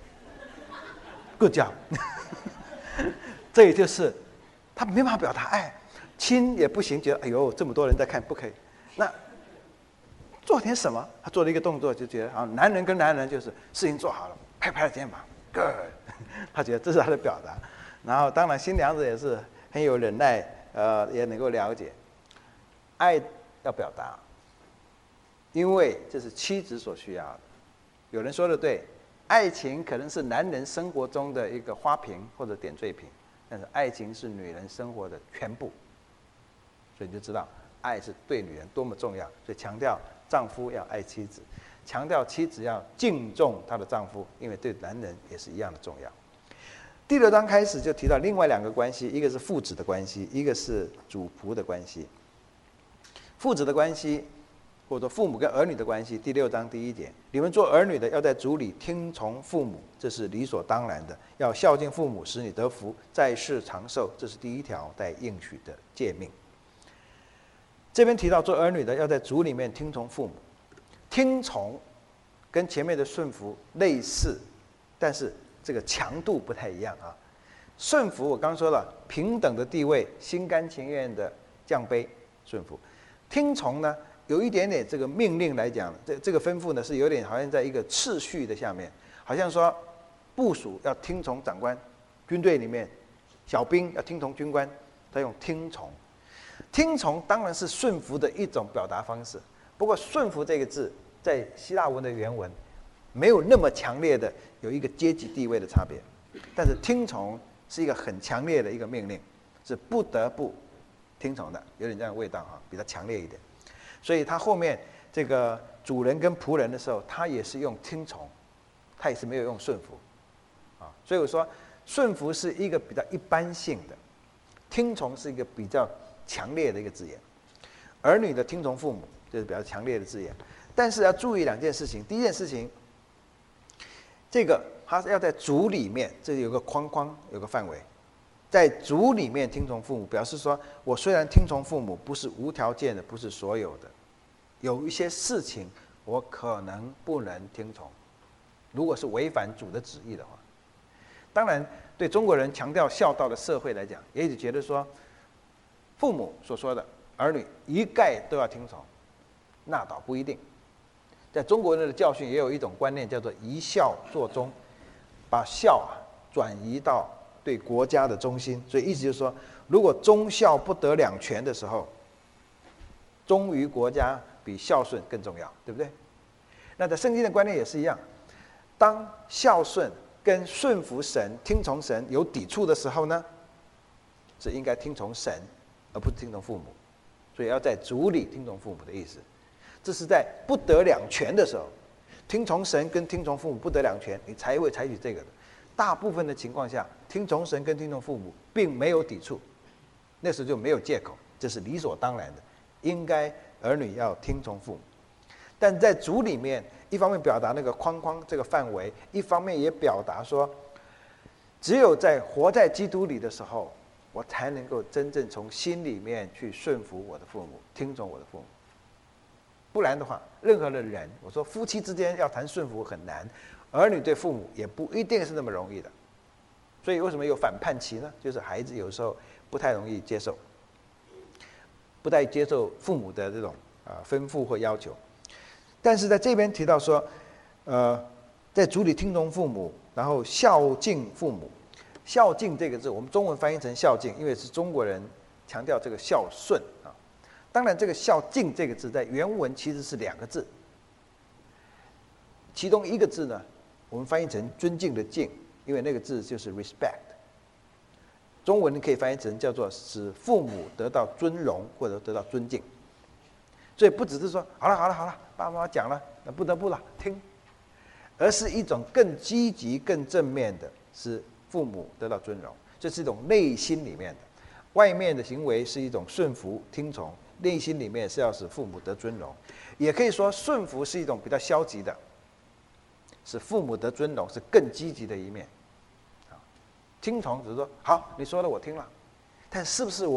，good job， 这也就是他没办法表达爱，亲也不行，觉得哎呦这么多人在看不可以，那做点什么？他做了一个动作，就觉得啊，男人跟男人就是事情做好了，拍拍肩膀 ，good， 他觉得这是他的表达。然后当然新娘子也是很有忍耐，呃，也能够了解，爱要表达，因为这是妻子所需要的。有人说的对，爱情可能是男人生活中的一个花瓶或者点缀品，但是爱情是女人生活的全部。所以你就知道，爱是对女人多么重要。所以强调丈夫要爱妻子，强调妻子要敬重她的丈夫，因为对男人也是一样的重要。第六章开始就提到另外两个关系，一个是父子的关系，一个是主仆的关系。父子的关系，或者父母跟儿女的关系，第六章第一节，你们做儿女的要在主里听从父母，这是理所当然的；要孝敬父母，使你得福，在世长寿，这是第一条带应许的诫命。这边提到做儿女的要在主里面听从父母，听从跟前面的顺服类似，但是这个强度不太一样啊。顺服我刚刚说了，平等的地位，心甘情愿的降卑顺服。听从呢，有一点点这个命令来讲，这这个吩咐呢是有点好像在一个次序的下面，好像说部属要听从长官，军队里面小兵要听从军官，他用听从。听从当然是顺服的一种表达方式，不过顺服这个字在希腊文的原文没有那么强烈的有一个阶级地位的差别，但是听从是一个很强烈的一个命令，是不得不听从的，有点这样的味道哈，比较强烈一点。所以他后面这个主人跟仆人的时候，他也是用听从，他也是没有用顺服啊。所以我说顺服是一个比较一般性的，听从是一个比较强烈的一个字眼。儿女的听从父母就是比较强烈的字眼，但是要注意两件事情。第一件事情，这个他要在主里面，这里有个框框，有个范围，在主里面听从父母，表示说我虽然听从父母，不是无条件的，不是所有的，有一些事情我可能不能听从，如果是违反主的旨意的话。当然，对中国人强调孝道的社会来讲，也许觉得说，父母所说的儿女一概都要听从，那倒不一定。在中国人的教训也有一种观念，叫做一孝作忠，把孝啊转移到对国家的忠心。所以意思就是说，如果忠孝不得两全的时候，忠于国家比孝顺更重要，对不对？那在圣经的观念也是一样，当孝顺跟顺服神、听从神有抵触的时候呢，是应该听从神，而不是听从父母。所以要在主里听从父母的意思。这是在不得两全的时候，听从神跟听从父母不得两全，你才会采取这个的。大部分的情况下，听从神跟听从父母并没有抵触，那时候就没有借口，这是理所当然的，应该儿女要听从父母。但在主里面，一方面表达那个框框这个范围，一方面也表达说，只有在活在基督里的时候，我才能够真正从心里面去顺服我的父母，听从我的父母。不然的话，任何的人，我说夫妻之间要谈顺服很难，儿女对父母也不一定是那么容易的。所以为什么有反叛期呢？就是孩子有时候不太容易接受，不太接受父母的这种啊吩咐或要求。但是在这边提到说，呃，在主里听从父母，然后孝敬父母。孝敬这个字，我们中文翻译成孝敬，因为是中国人强调这个孝顺啊。当然，这个孝敬这个字在原文其实是两个字，其中一个字呢，我们翻译成尊敬的敬，因为那个字就是 respect。中文可以翻译成叫做使父母得到尊荣或者得到尊敬。所以不只是说好了好了好了，爸爸妈妈讲了，那不得不了听，而是一种更积极、更正面的，使父母得到尊荣。这是一种内心里面的，外面的行为是一种顺服听从，内心里面是要使父母得尊荣。也可以说顺服是一种比较消极的，使父母得尊荣是更积极的一面。听从只是说好，你说了我听了，但是不是我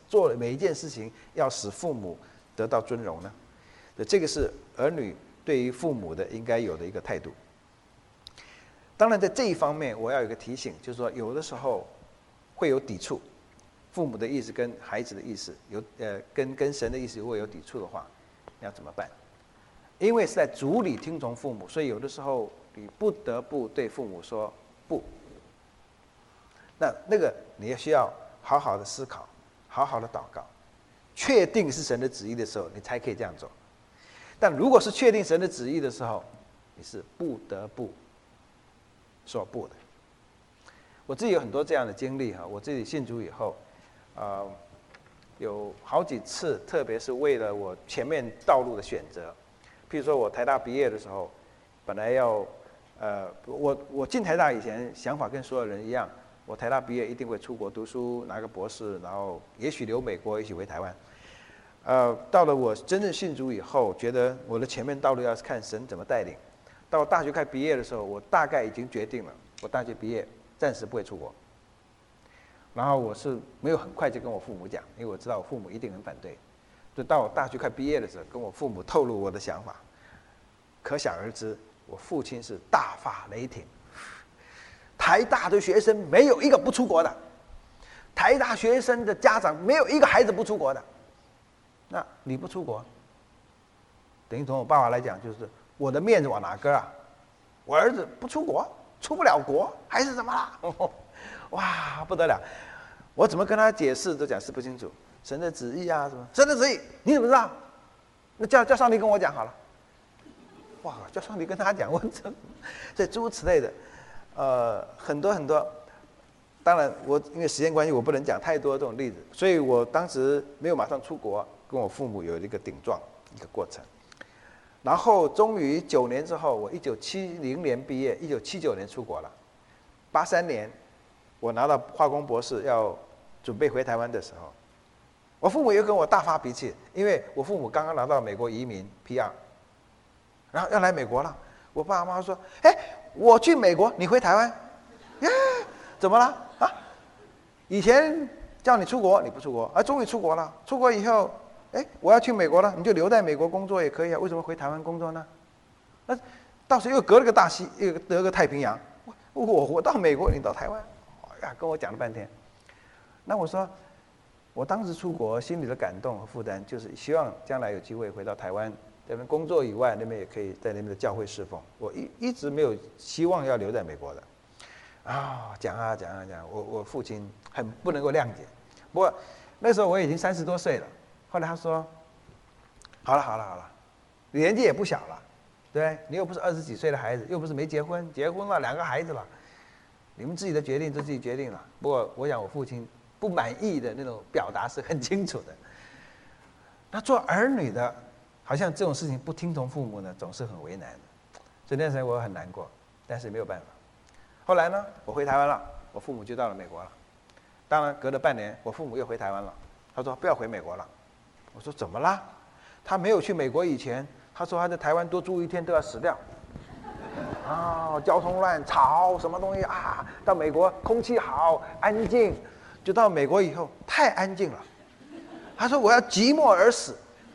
做每一件事情要使父母得到尊荣呢？这个是儿女对于父母的应该有的一个态度。当然，在这一方面，我要有一个提醒，就是说，有的时候会有抵触，父母的意思跟孩子的意思有呃，跟跟神的意思如果有抵触的话，要怎么办？因为是在主里听从父母，所以有的时候你不得不对父母说不。那那个你也需要好好的思考，好好的祷告，确定是神的旨意的时候，你才可以这样做。但如果是确定神的旨意的时候，你是不得不说不的。我自己有很多这样的经历哈，我自己信主以后，呃，有好几次，特别是为了我前面道路的选择，譬如说我台大毕业的时候，本来要，呃，我我进台大以前想法跟所有人一样，我台大毕业一定会出国读书，拿个博士，然后也许留美国，也许回台湾。呃，到了我真正信主以后，觉得我的前面道路要是看神怎么带领。到大学快毕业的时候，我大概已经决定了，我大学毕业暂时不会出国。然后我是没有很快就跟我父母讲，因为我知道我父母一定很反对。就到我大学快毕业的时候，跟我父母透露我的想法，可想而知，我父亲是大发雷霆。台大的学生没有一个不出国的，台大学生的家长没有一个孩子不出国的。那你不出国，等于从我爸爸来讲，就是我的面子往哪搁啊？我儿子不出国，出不了国，还是怎么啦？哇，不得了！我怎么跟他解释都讲释不清楚。神的旨意啊，什么神的旨意，你怎么知道？那叫叫上帝跟我讲好了。哇，叫上帝跟他讲，我这这诸如此类的，呃，很多很多。当然，我因为时间关系，我不能讲太多这种例子，所以我当时没有马上出国。跟我父母有一个顶撞一个过程，然后终于九年之后，我一九七零年毕业，一九七九年出国了。八三年，我拿到化工博士，要准备回台湾的时候，我父母又跟我大发脾气，因为我父母刚刚拿到美国移民 P R， 然后要来美国了。我爸妈说：“哎，我去美国，你回台湾，耶，怎么了啊？以前叫你出国，你不出国，啊，终于出国了。出国以后。”哎，我要去美国了，你就留在美国工作也可以啊，为什么回台湾工作呢？那到时候又隔了个大西，又隔了个太平洋，我我我到美国，你到台湾，哎呀，跟我讲了半天。那我说，我当时出国心里的感动和负担，就是希望将来有机会回到台湾，那边工作以外，那边也可以在那边的教会侍奉。我一一直没有希望要留在美国的。啊，讲啊讲啊讲，我我父亲很不能够谅解。不过那时候我已经三十多岁了。后来他说：“好了好了好了，你年纪也不小了，对，你又不是二十几岁的孩子，又不是没结婚，结婚了两个孩子了，你们自己的决定就自己决定了。不过我想我父亲不满意的那种表达是很清楚的。那做儿女的，好像这种事情不听从父母呢，总是很为难的。所以那时候我很难过，但是没有办法。后来呢，我回台湾了，我父母就到了美国了。当然隔了半年，我父母又回台湾了。他说不要回美国了。”我说怎么啦？他没有去美国以前，他说他在台湾多住一天都要死掉。啊，交通乱，吵什么东西啊？到美国空气好，安静，就到美国以后太安静了。他说我要寂寞而死。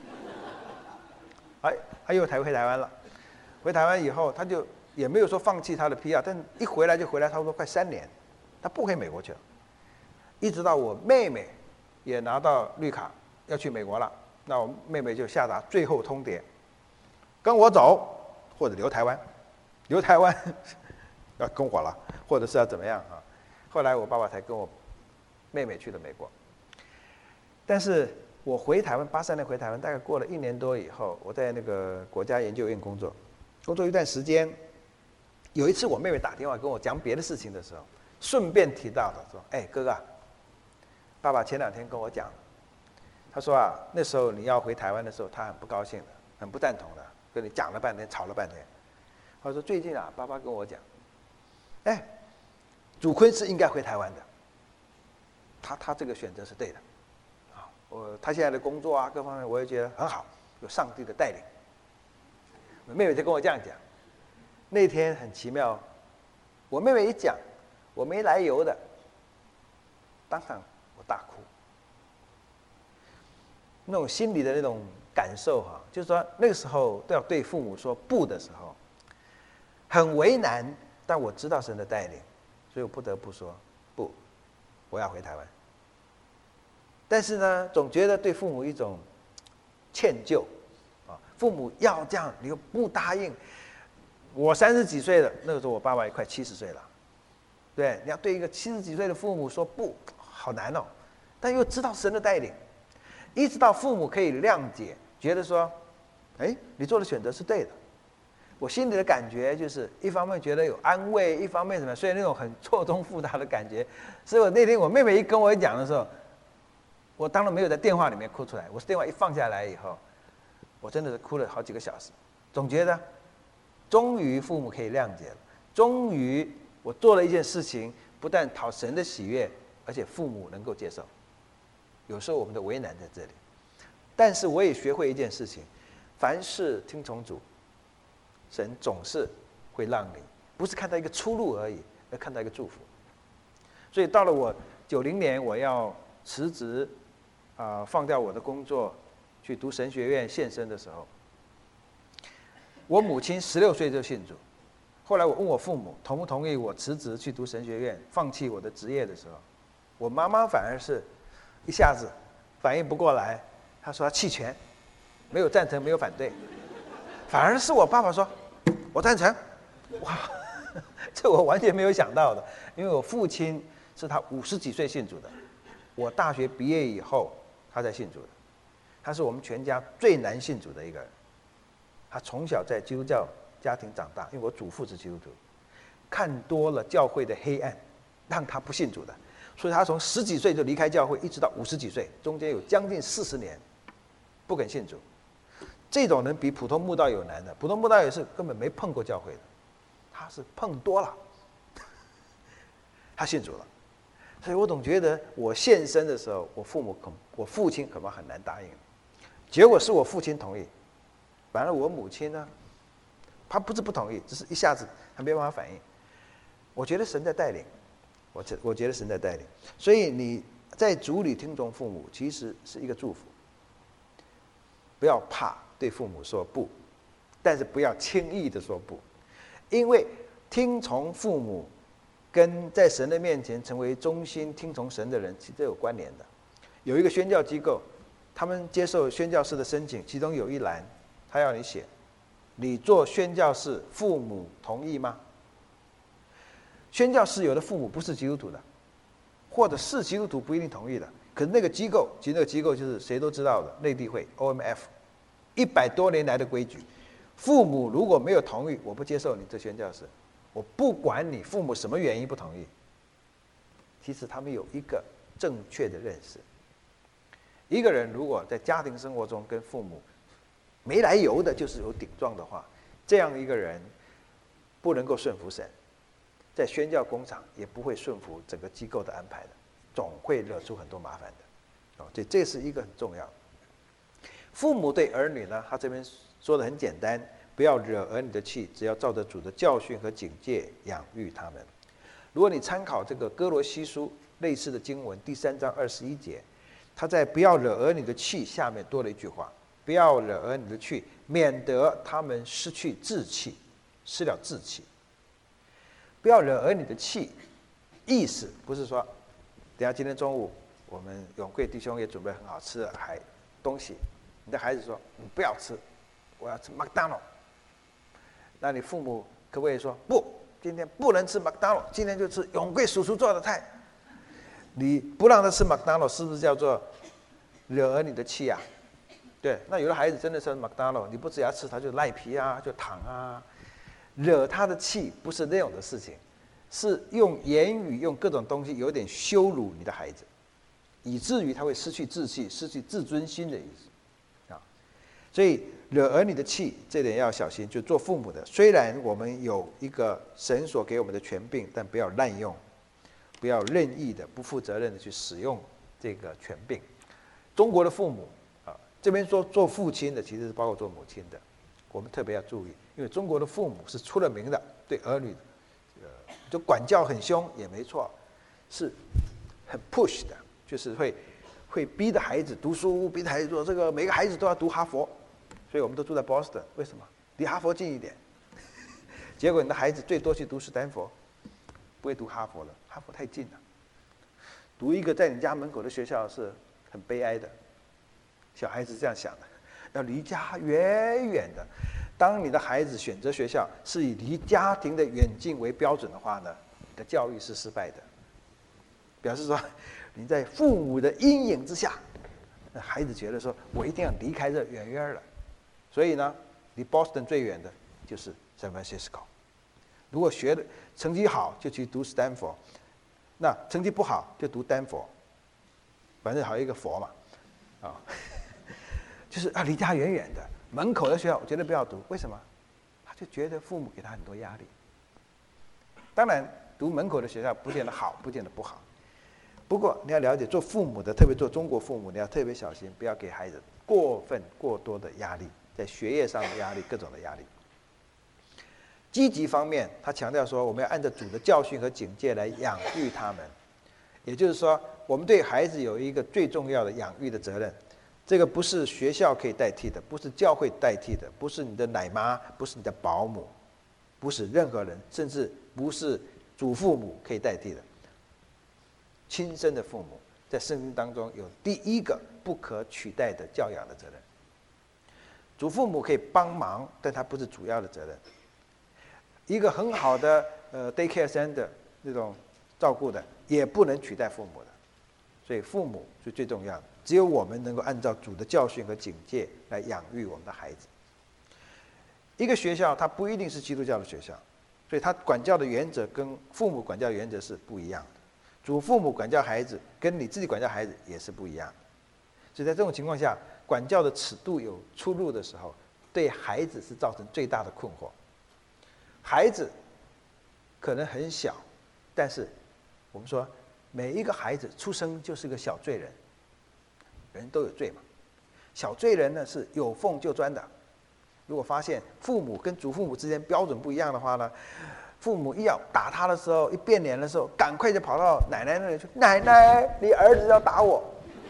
哎，他又才回台湾了。回台湾以后，他就也没有说放弃他的 P R， 但一回来就回来差不多快三年，他不回美国去了。一直到我妹妹也拿到绿卡。要去美国了，那我妹妹就下达最后通牒，跟我走，或者留台湾，留台湾要跟我了，或者是要怎么样啊？后来我爸爸才跟我妹妹去了美国。但是我回台湾，八三年回台湾，大概过了一年多以后，我在那个国家研究院工作，工作一段时间，有一次我妹妹打电话跟我讲别的事情的时候，顺便提到的说：“哎，哥哥，爸爸前两天跟我讲。”他说啊，那时候你要回台湾的时候，他很不高兴的，很不赞同的，跟你讲了半天，吵了半天。他说最近啊，爸爸跟我讲，哎，祖坤是应该回台湾的，他他这个选择是对的，啊，我他现在的工作啊，各方面我也觉得很好，有上帝的带领。我妹妹就跟我这样讲，那天很奇妙，我妹妹一讲，我没来由的，当场我大哭。 那种心里的那种感受哈，就是说那个时候都要对父母说不的时候，很为难，但我知道神的带领，所以我不得不说不，我要回台湾。但是呢，总觉得对父母一种歉疚啊，父母要这样，你又不答应。我三十几岁了，那个时候我爸爸也快七十岁了，对，你要对一个七十几岁的父母说不，好难哦。但又知道神的带领，一直到父母可以谅解，觉得说，哎，你做的选择是对的。我心里的感觉就是，一方面觉得有安慰，一方面什么，所以那种很错综复杂的感觉。所以我那天我妹妹一跟我讲的时候，我当然没有在电话里面哭出来，我是电话一放下来以后，我真的是哭了好几个小时，总觉得。终于父母可以谅解了，终于我做了一件事情，不但讨神的喜悦，而且父母能够接受。有时候我们的为难在这里，但是我也学会一件事情：凡事听从主，神总是会让你，不是看到一个出路而已，而看到一个祝福。所以到了我九零年，我要辞职，啊、呃，放掉我的工作，去读神学院献身的时候。我母亲十六岁就信主，后来我问我父母同不同意我辞职去读神学院，放弃我的职业的时候，我妈妈反而是一下子反应不过来，她说她弃权，没有赞成，没有反对，反而是我爸爸说，我赞成，哇，这我完全没有想到的，因为我父亲是他五十几岁信主的，我大学毕业以后他才信主的，他是我们全家最难信主的一个人。他从小在基督教家庭长大，因为我祖父是基督徒，看多了教会的黑暗，让他不信主的，所以他从十几岁就离开教会，一直到五十几岁，中间有将近四十年不肯信主。这种人比普通慕道友难的，普通慕道友是根本没碰过教会的，他是碰多了，他信主了。所以我总觉得我献身的时候，我父母恐我父亲恐怕很难答应，结果是我父亲同意。反而我母亲呢，她不是不同意，只是一下子她没办法反应。我觉得神在带领，我觉我觉得神在带领，所以你在主里听从父母，其实是一个祝福。不要怕对父母说不，但是不要轻易的说不，因为听从父母跟在神的面前成为忠心听从神的人，其实都有关联的。有一个宣教机构，他们接受宣教士的申请，其中有一栏。他要你写，你做宣教士，父母同意吗？宣教士有的父母不是基督徒的，或者是基督徒不一定同意的。可是那个机构，其实那个机构就是谁都知道的内地会 O M F， 一百多年来的规矩，父母如果没有同意，我不接受你这宣教士，我不管你父母什么原因不同意。其实他们有一个正确的认识。一个人如果在家庭生活中跟父母没来由的，就是有顶撞的话，这样一个人不能够顺服神，在宣教工厂也不会顺服整个机构的安排的，总会惹出很多麻烦的。哦，这这是一个很重要。父母对儿女呢，他这边说的很简单，不要惹儿女的气，只要照着主的教训和警戒养育他们。如果你参考这个哥罗西书类似的经文，第三章二十一节，他在不要惹儿女的气下面多了一句话。不要惹儿女的气，免得他们失去志气，失了志气。不要惹儿女的气，意思不是说，等下今天中午我们永贵弟兄也准备很好吃的海东西，你的孩子说你不要吃，我要吃麦当劳。那你父母可不可以说不？今天不能吃麦当劳，今天就吃永贵叔叔做的菜。你不让他吃麦当劳，是不是叫做惹儿女的气啊？对，那有的孩子真的是麦当劳，你不只要吃，他就赖皮啊，就躺啊，惹他的气不是那种的事情，是用言语、用各种东西有点羞辱你的孩子，以至于他会失去志气、失去自尊心的意思啊。所以惹儿女的气，这点要小心。就做父母的，虽然我们有一个神所给我们的权柄，但不要滥用，不要任意的、不负责任的去使用这个权柄。中国的父母。这边说做父亲的，其实是包括做母亲的，我们特别要注意，因为中国的父母是出了名的对儿女，呃，就管教很凶也没错，是很 push 的，就是会会逼着孩子读书，逼着孩子做这个，每个孩子都要读哈佛，所以我们都住在 Boston， 为什么？离哈佛近一点。结果你的孩子最多去读斯坦福，不会读哈佛了，哈佛太近了。读一个在你家门口的学校是很悲哀的。小孩子这样想的，要离家远远的。当你的孩子选择学校是以离家庭的远近为标准的话呢，你的教育是失败的。表示说你在父母的阴影之下，那孩子觉得说我一定要离开这远远了。所以呢，离 Boston 最远的就是 San Francisco。如果学的成绩好就去读 Stanford， 那成绩不好就读丹佛，反正还有一个佛嘛，啊，就是啊离家远远的，门口的学校我绝对不要读。为什么？他就觉得父母给他很多压力。当然，读门口的学校不见得好，不见得不好。不过你要了解，做父母的，特别做中国父母，你要特别小心，不要给孩子过分、过多的压力，在学业上的压力，各种的压力。积极方面，他强调说，我们要按照主的教训和警戒来养育他们。也就是说，我们对孩子有一个最重要的养育的责任。这个不是学校可以代替的，不是教会代替的，不是你的奶妈，不是你的保姆，不是任何人，甚至不是祖父母可以代替的。亲生的父母在圣经当中有第一个不可取代的教养的责任。祖父母可以帮忙，但他不是主要的责任。一个很好的呃 daycare center 那种照顾的，也不能取代父母的。所以父母是最重要的，只有我们能够按照主的教训和警戒来养育我们的孩子。一个学校它不一定是基督教的学校，所以它管教的原则跟父母管教的原则是不一样的。祖父母管教孩子跟你自己管教孩子也是不一样的。所以在这种情况下，管教的尺度有出入的时候，对孩子是造成最大的困惑。孩子可能很小，但是我们说每一个孩子出生就是个小罪人，人都有罪嘛。小罪人呢是有缝就钻的。如果发现父母跟祖父母之间标准不一样的话呢，父母一要打他的时候，一变脸的时候，赶快就跑到奶奶那里去，奶奶，你儿子要打我。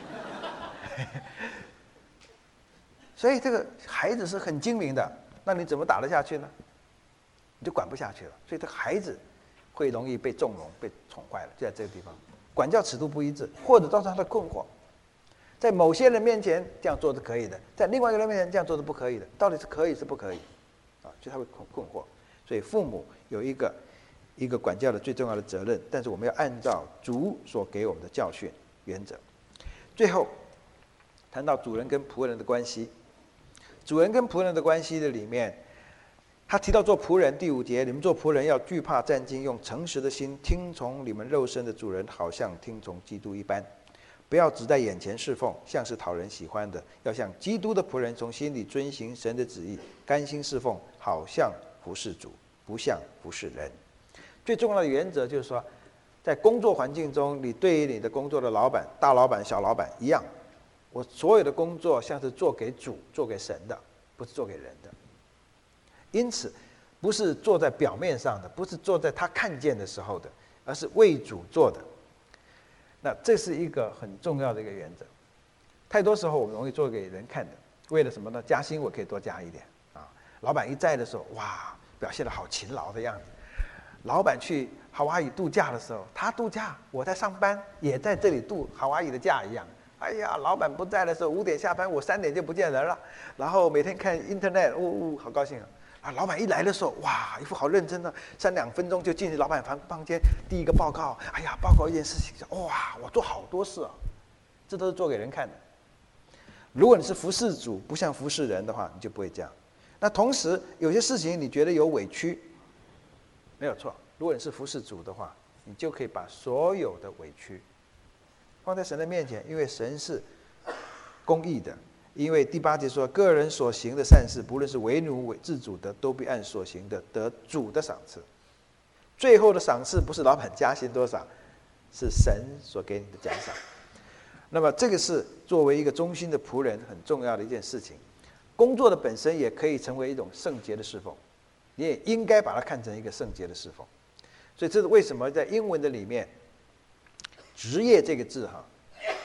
所以这个孩子是很精明的，那你怎么打得下去呢？你就管不下去了。所以这个孩子会容易被纵容、被宠坏了，就在这个地方，管教尺度不一致，或者造成他的困惑。在某些人面前这样做是可以的，在另外一个人面前这样做是不可以的，到底是可以是不可以？啊，就他会困困惑。所以父母有一个一个管教的最重要的责任，但是我们要按照主所给我们的教训原则。最后谈到主人跟仆人的关系，主人跟仆人的关系的里面，他提到做仆人，第五节，你们做仆人要惧怕战兢，用诚实的心听从你们肉身的主人，好像听从基督一般。不要只在眼前侍奉，像是讨人喜欢的，要像基督的仆人，从心里遵行神的旨意，甘心侍奉，好像服侍主，不像服侍人。最重要的原则就是说，在工作环境中，你对于你的工作的老板，大老板、小老板一样，我所有的工作像是做给主、做给神的，不是做给人的。因此，不是做在表面上的，不是做在他看见的时候的，而是为主做的。那这是一个很重要的一个原则。太多时候我们容易做给人看的，为了什么呢？加薪我可以多加一点啊。老板一在的时候，哇，表现得好勤劳的样子。老板去夏威夷度假的时候，他度假，我在上班，也在这里度夏威夷的假一样。哎呀，老板不在的时候，五点下班，我三点就不见人了。然后每天看 internet， 呜、哦、呜，好高兴啊！啊，老板一来的时候，哇，一副好认真的，三两分钟就进去老板房房间，第一个报告，哎呀，报告一件事情，哇，我做好多事啊，这都是做给人看的。如果你是服侍主，不像服侍人的话，你就不会这样。那同时，有些事情你觉得有委屈，没有错。如果你是服侍主的话，你就可以把所有的委屈放在神的面前，因为神是公义的。因为第八节说，个人所行的善事，不论是为奴为自主的，都必按所行的得主的赏赐。最后的赏赐不是老板加薪多少，是神所给你的奖赏。那么这个是作为一个忠心的仆人很重要的一件事情。工作的本身也可以成为一种圣洁的侍奉，你也应该把它看成一个圣洁的侍奉。所以这是为什么在英文的里面，职业这个字哈，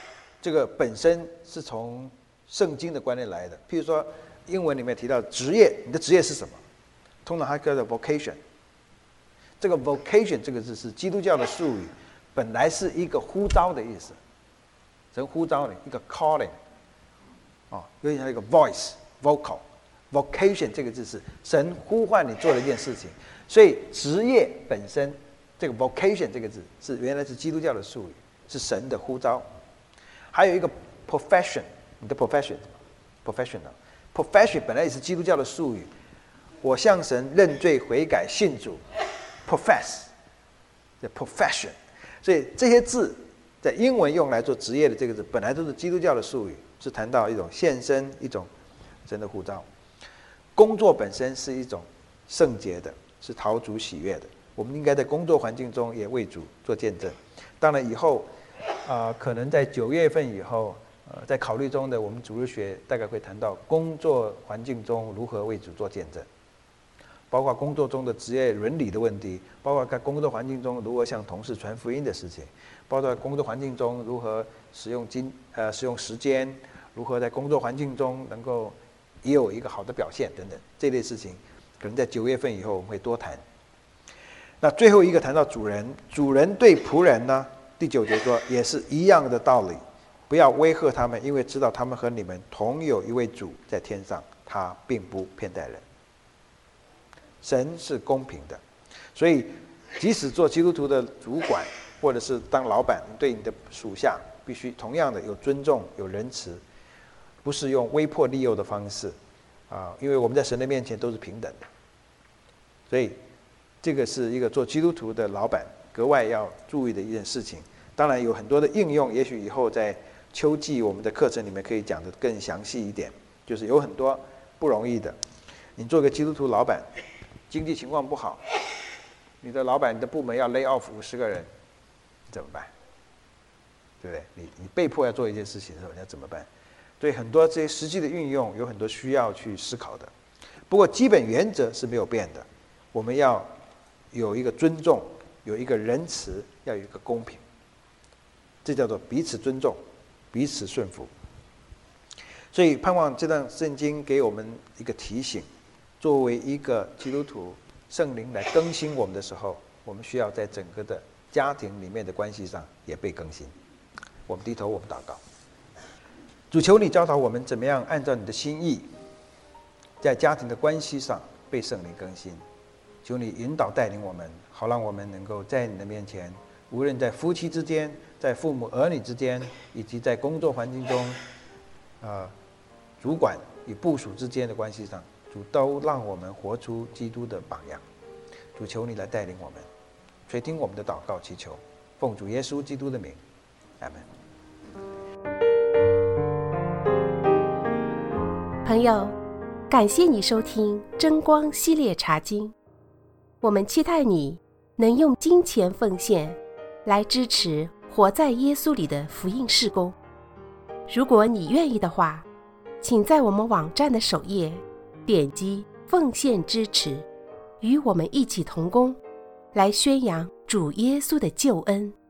这个本身是从圣经的观念来的。譬如说英文里面提到职业，你的职业是什么？通常它叫做 vocation。这个 vocation 这个字是基督教的术语，本来是一个呼召的意思，神呼召你一个 calling， 哦，有点像一个 voice vocal。vocation 这个字是神呼唤你做的一件事情，所以职业本身这个 vocation 这个字是原来是基督教的术语，是神的呼召。还有一个 profession， 你的 profession professional profession 本来也是基督教的术语，我向神认罪悔改信主 profess the profession， 所以这些字在英文用来做职业的这个字本来都是基督教的术语，是谈到一种献身，一种神的呼召。工作本身是一种圣洁的，是讨主喜悦的，我们应该在工作环境中也为主做见证。当然以后呃，可能在九月份以后呃，在考虑中的我们主日学大概会谈到工作环境中如何为主做见证，包括工作中的职业伦理的问题，包括在工作环境中如何向同事传福音的事情，包括在工作环境中如何使用金呃使用时间，如何在工作环境中能够也有一个好的表现等等，这类事情可能在九月份以后我们会多谈。那最后一个谈到主人，主人对仆人呢，第九节说也是一样的道理，不要威吓他们，因为知道他们和你们同有一位主在天上，他并不偏待人。神是公平的，所以即使做基督徒的主管或者是当老板，对你的属下必须同样的有尊重有仁慈，不是用威迫利诱的方式啊，因为我们在神的面前都是平等的，所以这个是一个做基督徒的老板格外要注意的一件事情。当然有很多的应用，也许以后在秋季我们的课程里面可以讲得更详细一点，就是有很多不容易的。你做个基督徒老板，经济情况不好，你的老板你的部门要 lay off 五十个人，你怎么办？对不对？你你被迫要做一件事情的时候，你要怎么办？所以很多这些实际的运用有很多需要去思考的。不过基本原则是没有变的，我们要有一个尊重，有一个仁慈，要有一个公平，这叫做彼此尊重，彼此顺服。所以盼望这段圣经给我们一个提醒，作为一个基督徒，圣灵来更新我们的时候，我们需要在整个的家庭里面的关系上也被更新。我们低头，我们祷告。主，求你教导我们怎么样按照你的心意，在家庭的关系上被圣灵更新。求你引导带领我们，好让我们能够在你的面前，无论在夫妻之间，在父母儿女之间，以及在工作环境中呃，主管与部属之间的关系上，主都让我们活出基督的榜样。主，求你来带领我们，垂听我们的祷告祈求，奉主耶稣基督的名，阿们。 朋友，感谢你收听真光系列茶经，我们期待你能用金钱奉献来支持活在耶稣里的福音事工。如果你愿意的话，请在我们网站的首页点击奉献支持，与我们一起同工，来宣扬主耶稣的救恩。